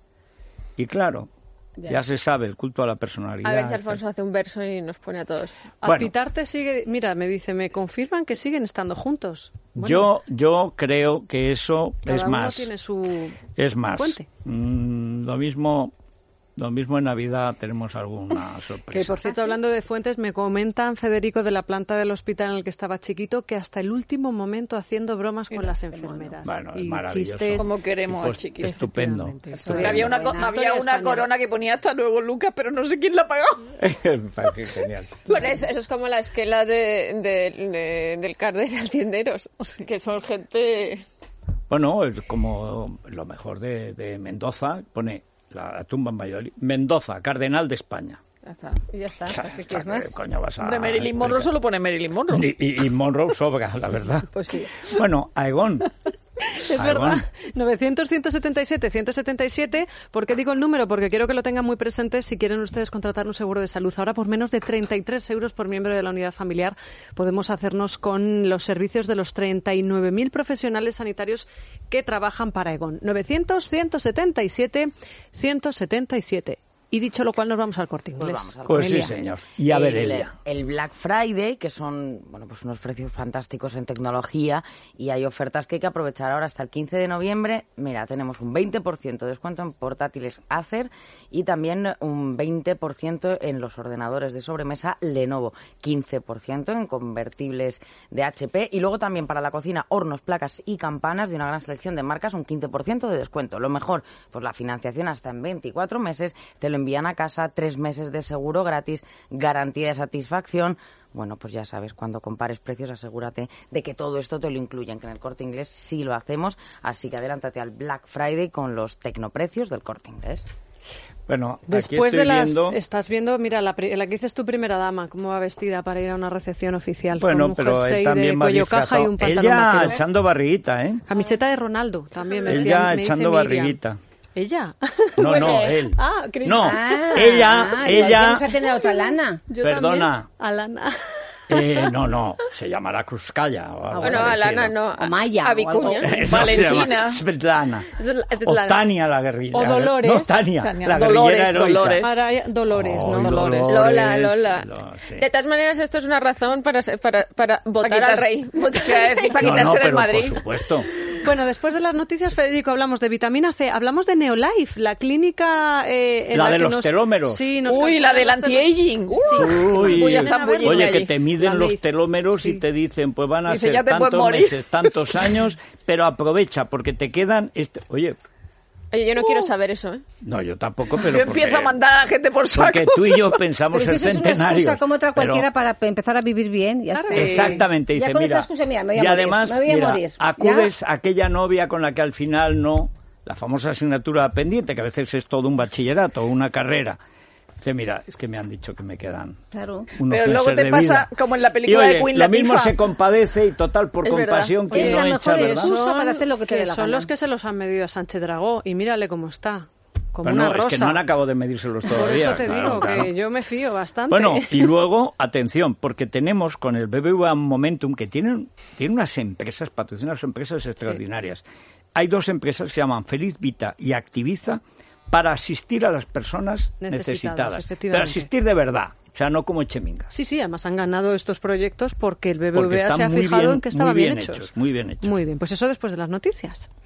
Speaker 4: y claro,
Speaker 7: Ya.
Speaker 4: ya se sabe el culto a la personalidad.
Speaker 6: A ver si
Speaker 4: y
Speaker 6: Alfonso hace un verso y nos pone a todos.
Speaker 4: Bueno.
Speaker 5: Alpitarte sigue... Mira, me dice, me confirman que siguen estando juntos. Bueno,
Speaker 4: Yo, yo creo que eso
Speaker 5: cada
Speaker 4: es
Speaker 5: uno
Speaker 4: más.
Speaker 5: tiene su...
Speaker 4: Es más.
Speaker 5: fuente.
Speaker 4: Mm, lo mismo, lo mismo en Navidad tenemos alguna sorpresa.
Speaker 5: Que por cierto, hablando de fuentes, me comentan, Federico, de la planta del hospital en el que estaba chiquito, que hasta el último momento haciendo bromas con las enfermeras.
Speaker 4: Bueno, es
Speaker 5: y
Speaker 4: maravilloso.
Speaker 5: chistes.
Speaker 8: Como queremos
Speaker 4: Pues,
Speaker 8: al chiquito.
Speaker 4: estupendo.
Speaker 5: Efectivamente.
Speaker 4: estupendo.
Speaker 8: Había una, co-
Speaker 7: Buena.
Speaker 8: había
Speaker 5: Historia
Speaker 8: una
Speaker 5: española.
Speaker 8: corona que ponía hasta luego Lucas, pero no sé quién la pagó.
Speaker 4: Qué genial.
Speaker 6: Pero eso, eso es como la esquela de, de- de- del Cardenal Cisneros, que son gente...
Speaker 4: Bueno, es como lo mejor de, de Mendoza, pone la tumba en Valladolid. Mendoza, cardenal de España.
Speaker 8: Ya está.
Speaker 7: Y ya está.
Speaker 4: O sea,
Speaker 7: ¿Qué
Speaker 4: ¿qué
Speaker 7: quieres más?
Speaker 4: coño vas a
Speaker 8: Hombre, Marilyn Monroe
Speaker 4: explicar?
Speaker 8: solo pone Marilyn Monroe.
Speaker 4: Y, y- y Monroe sobra, la verdad.
Speaker 7: Pues sí.
Speaker 4: Bueno, Aegon.
Speaker 5: Es
Speaker 4: Aegon.
Speaker 5: verdad. novecientos, ciento setenta y siete, ciento setenta y siete. ¿Por qué digo el número? Porque quiero que lo tengan muy presente si quieren ustedes contratar un seguro de salud. Ahora, por menos de treinta y tres euros por miembro de la unidad familiar, podemos hacernos con los servicios de los treinta y nueve mil profesionales sanitarios que trabajan para Aegon. novecientos, ciento setenta y siete, ciento setenta y siete. Y dicho lo cual, nos vamos al Corte Inglés.
Speaker 10: Pues vamos al
Speaker 4: Pues sí,
Speaker 5: Elia.
Speaker 4: señor. Y a ver,
Speaker 10: el,
Speaker 4: Elia.
Speaker 10: el Black Friday, que son bueno pues unos precios fantásticos en tecnología y hay ofertas que hay que aprovechar ahora hasta el quince de noviembre. Mira, tenemos un veinte por ciento de descuento en portátiles Acer y también un veinte por ciento en los ordenadores de sobremesa Lenovo, quince por ciento en convertibles de H P y luego también para la cocina hornos, placas y campanas de una gran selección de marcas, un quince por ciento de descuento. Lo mejor, pues la financiación hasta en veinticuatro meses, te lo envían a casa, tres meses de seguro gratis, garantía de satisfacción. Bueno, pues ya sabes, cuando compares precios, asegúrate de que todo esto te lo incluyen, que en el Corte Inglés sí lo hacemos. Así que adelántate al Black Friday con los tecnoprecios del Corte Inglés.
Speaker 4: Bueno, aquí
Speaker 5: Después
Speaker 4: estoy
Speaker 5: de las...
Speaker 4: viendo...
Speaker 5: Estás viendo, mira, la, pri- la que dices tu primera dama, cómo va vestida para ir a una recepción oficial.
Speaker 4: Bueno,
Speaker 5: con un
Speaker 4: pero
Speaker 5: jersey
Speaker 4: él también
Speaker 5: de
Speaker 4: va
Speaker 5: cuello caja y
Speaker 4: disfrazado.
Speaker 5: un pantalón
Speaker 4: Ella
Speaker 5: vaquero.
Speaker 4: echando barriguita, ¿eh?
Speaker 5: Camiseta de Ronaldo, también me
Speaker 4: Él
Speaker 5: decía,
Speaker 4: ya
Speaker 5: me dice
Speaker 4: echando
Speaker 5: Miriam.
Speaker 4: barriguita.
Speaker 5: ¿Ella?
Speaker 4: No, no, él.
Speaker 5: Ah, creí-
Speaker 4: No,
Speaker 7: Ah,
Speaker 4: ella,
Speaker 7: ah,
Speaker 4: ella...
Speaker 7: Vamos a tener otra lana.
Speaker 5: Yo
Speaker 4: Perdona.
Speaker 5: también. Alana.
Speaker 4: Eh, no, no, se llamará Kruzkaya o algo
Speaker 6: Bueno,
Speaker 4: parecido.
Speaker 6: Alana no,
Speaker 7: O Maya,
Speaker 6: a
Speaker 7: o algo
Speaker 6: Vicuña.
Speaker 7: así.
Speaker 4: No, se
Speaker 8: Valentina.
Speaker 4: llama Svetlana.
Speaker 6: Es la- es
Speaker 4: O
Speaker 6: la-
Speaker 4: Tania la guerrilla.
Speaker 5: O Dolores.
Speaker 4: No, Tania,
Speaker 8: Tania.
Speaker 4: la
Speaker 8: Dolores,
Speaker 4: guerrillera heroica.
Speaker 8: Dolores.
Speaker 5: Ahora ya- Dolores,
Speaker 4: Ay,
Speaker 5: ¿no?
Speaker 8: Dolores.
Speaker 6: Lola, Lola.
Speaker 4: Lo- sí.
Speaker 6: De todas maneras, esto es una razón para, se- para, para votar
Speaker 8: quitarse-
Speaker 6: al rey. Votar
Speaker 8: Te iba a decir, para
Speaker 4: No, no,
Speaker 8: quitarse del
Speaker 4: pero
Speaker 8: Madrid.
Speaker 4: por supuesto.
Speaker 5: Bueno, después de las noticias, Federico, hablamos de vitamina C, hablamos de Neolife, la clínica eh, en
Speaker 4: La
Speaker 5: la,
Speaker 4: de
Speaker 5: que
Speaker 4: los
Speaker 5: nos-
Speaker 4: telómeros.
Speaker 5: Sí, nos
Speaker 8: Uy, la del
Speaker 5: calculan los
Speaker 8: anti-aging.
Speaker 5: telómeros. Sí.
Speaker 4: Uy,
Speaker 8: Voy a
Speaker 5: Vienen a
Speaker 8: zambullirme
Speaker 5: verlo.
Speaker 4: Oye, que
Speaker 8: allí.
Speaker 4: te miden
Speaker 5: La
Speaker 4: los
Speaker 5: Mace.
Speaker 4: telómeros
Speaker 5: Sí.
Speaker 4: y te dicen, pues van a
Speaker 8: Dice,
Speaker 4: ser
Speaker 8: ya te puedes
Speaker 4: tantos
Speaker 8: morir.
Speaker 4: meses, tantos años, pero aprovecha, porque te quedan... Este... Oye,
Speaker 6: Oye, yo no quiero saber eso, ¿eh?
Speaker 4: no, yo tampoco, pero...
Speaker 8: Yo empiezo
Speaker 4: porque-
Speaker 8: a mandar a la gente por sacos.
Speaker 4: Porque tú y yo pensamos
Speaker 7: Pero si
Speaker 4: ser
Speaker 7: eso es una
Speaker 4: centenarios.
Speaker 7: excusa como otra
Speaker 4: pero-
Speaker 7: cualquiera para pe- empezar a vivir bien. Ya está.
Speaker 4: Exactamente,
Speaker 7: Ya
Speaker 4: dice,
Speaker 7: con esa
Speaker 4: mira,
Speaker 7: excusa, mira, me voy a
Speaker 4: y
Speaker 7: morir,
Speaker 4: además,
Speaker 7: me voy a
Speaker 4: mira,
Speaker 7: morir.
Speaker 4: acudes a aquella novia con la que al final no, la famosa asignatura pendiente, que a veces es todo un bachillerato o una carrera, Dice, mira, es que me han dicho que me quedan
Speaker 7: Claro.
Speaker 4: unos
Speaker 8: Pero luego
Speaker 4: meses
Speaker 8: te
Speaker 4: de
Speaker 8: pasa
Speaker 4: vida.
Speaker 8: como en la
Speaker 4: Y
Speaker 8: película
Speaker 4: oye,
Speaker 8: de Queen
Speaker 4: lo mismo
Speaker 8: Latifah.
Speaker 4: se compadece y total, por
Speaker 6: Es
Speaker 4: compasión,
Speaker 6: verdad.
Speaker 4: que
Speaker 7: Es
Speaker 4: no
Speaker 7: la
Speaker 4: echa,
Speaker 7: mejor
Speaker 4: ¿verdad?
Speaker 7: excusa para hacer lo que te dé la
Speaker 5: son
Speaker 7: gana.
Speaker 5: los que se los han medido a Sánchez Dragó y mírale cómo está, como
Speaker 4: Pero
Speaker 5: una
Speaker 4: no,
Speaker 5: rosa.
Speaker 4: es que no han acabado de medírselos
Speaker 5: Por
Speaker 4: todavía.
Speaker 5: eso te
Speaker 4: claro,
Speaker 5: digo
Speaker 4: claro.
Speaker 5: que yo me fío bastante.
Speaker 4: Bueno, y luego, atención, porque tenemos con el B B V A Momentum, que tienen, tienen unas empresas, patrocinan unas empresas extraordinarias. Hay dos empresas que se llaman Feliz Vita y Activiza para asistir a las personas
Speaker 5: Necesitadas,
Speaker 4: necesitadas.
Speaker 5: efectivamente.
Speaker 4: Pero asistir de verdad, o sea, no como Echeminga.
Speaker 5: Sí, sí, además han ganado estos proyectos porque el B B
Speaker 4: Porque
Speaker 5: V A
Speaker 4: están
Speaker 5: se ha
Speaker 4: muy
Speaker 5: fijado
Speaker 4: bien-
Speaker 5: en que estaban
Speaker 4: muy
Speaker 5: bien,
Speaker 4: bien
Speaker 5: hechos.
Speaker 4: hechos, muy bien hechos.
Speaker 5: Muy bien, pues eso después de las noticias.